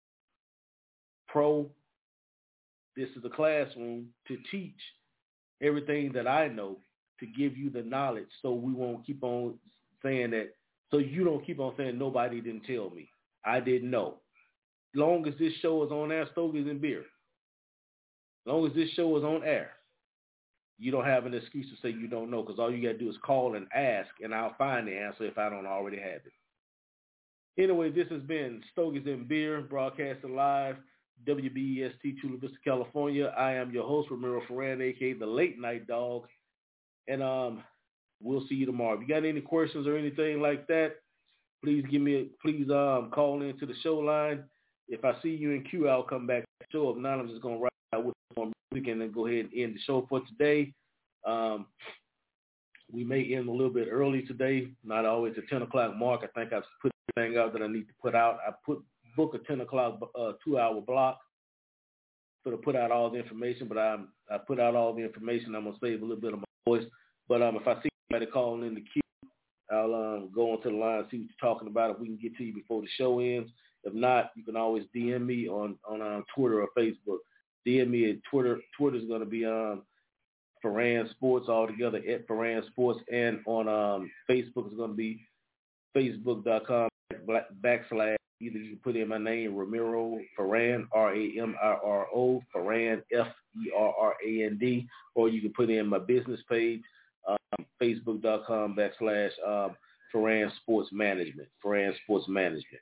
pro. This is a classroom to teach everything that I know, to give you the knowledge so we won't keep on saying that, so you don't keep on saying nobody didn't tell me. I didn't know. As long as this show is on air, Stogies and Beer, as long as this show is on air, you don't have an excuse to say you don't know, because all you got to do is call and ask, and I'll find the answer if I don't already have it. Anyway, this has been Stogies and Beer, broadcasting live, W B E S T, Chula Vista, California. I am your host, Ramiro Ferran, a k a the Late Night Dog. And um, we'll see you tomorrow. If you got any questions or anything like that, please give me a, please um, call into the show line. If I see you in queue, I'll come back to the show. If not, I'm just going to ride out with some music and then go ahead and end the show for today. Um, we may end a little bit early today, not always at ten o'clock mark. I think I've put everything out that I need to put out. I put book a ten o'clock uh, two-hour block so to put out all the information, but I I put out all the information. I'm going to save a little bit of my voice. But um, if I see anybody calling in the queue, I'll um, go onto the line and see what you're talking about. If we can get to you before the show ends. If not, you can always D M me on, on um, Twitter or Facebook. D M me at Twitter. Twitter's going to be um, Ferran Sports altogether at Ferran Sports. And on um, Facebook is going to be facebook.com backslash. Either you can put in my name, Ramiro Ferran, R A M I R O, Ferran, F E R R A N D, or you can put in my business page, um, facebook.com backslash um, Ferran Sports Management, Ferran Sports Management,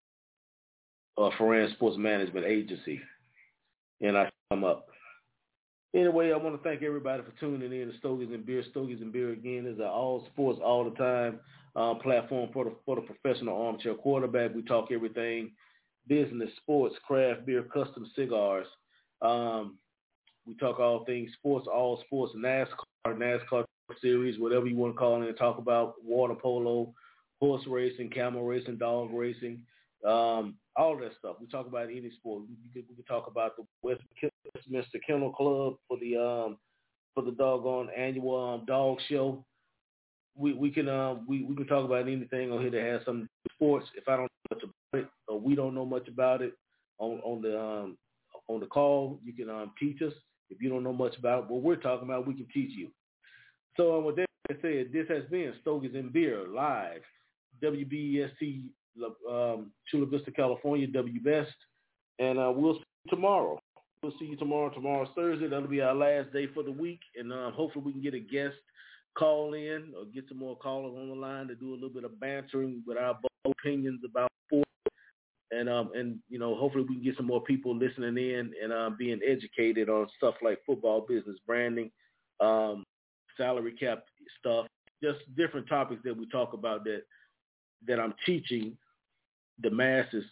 or Ferran Sports Management Agency, and I come up. Anyway, I want to thank everybody for tuning in to Stogies and Beer. Stogies and Beer, again, is an all sports, all the time uh, platform for the, for the professional armchair quarterback. We talk everything, business, sports, craft beer, custom cigars. Um, we talk all things sports, all sports, NASCAR, NASCAR series, whatever you want to call it, and talk about water polo, horse racing, camel racing, dog racing, um, all that stuff. We talk about any sport. We could, we could talk about the Westminster Kennel Club for the um, for the doggone annual um, dog show. We we can um, we, we can talk about anything on here that has something to do with sports. If I don't know much about it or we don't know much about it on on the um, on the call, you can um, teach us. If you don't know much about what we're talking about, we can teach you. So um, with that said, this has been Stogies and Beer live, W B E S T, um, Chula Vista, California, W Best, and uh, we'll see you tomorrow. We'll see you tomorrow. Tomorrow's Thursday. That'll be our last day for the week, and uh, hopefully we can get a guest call in or get some more callers on the line to do a little bit of bantering with our opinions about sports, and um and you know hopefully we can get some more people listening in and uh, being educated on stuff like football business, branding, um, salary cap stuff, just different topics that we talk about that that I'm teaching the masses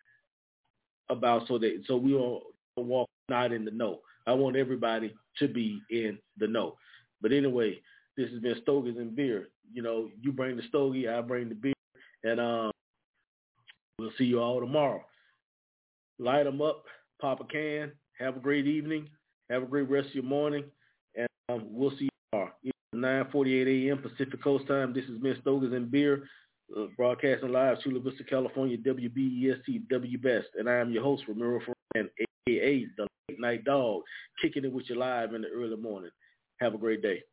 about, so that so we don't walk not in the know. I want everybody to be in the know. But anyway, this has been Stogies and Beer. You know, you bring the stogie, I bring the beer, and um, we'll see you all tomorrow. Light them up, pop a can, have a great evening, have a great rest of your morning, and um, we'll see you tomorrow. nine forty-eight a.m. Pacific Coast time. This has been Stogies and Beer, uh, broadcasting live, Chula Vista, California, W B E S T, W Best, and I am your host, Ramiro Ferran, a k a the Late Night Dog, kicking it with you live in the early morning. Have a great day.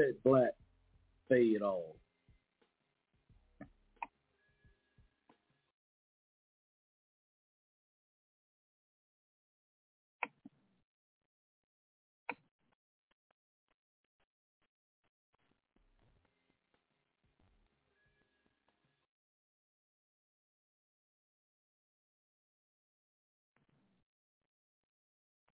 that black fade off.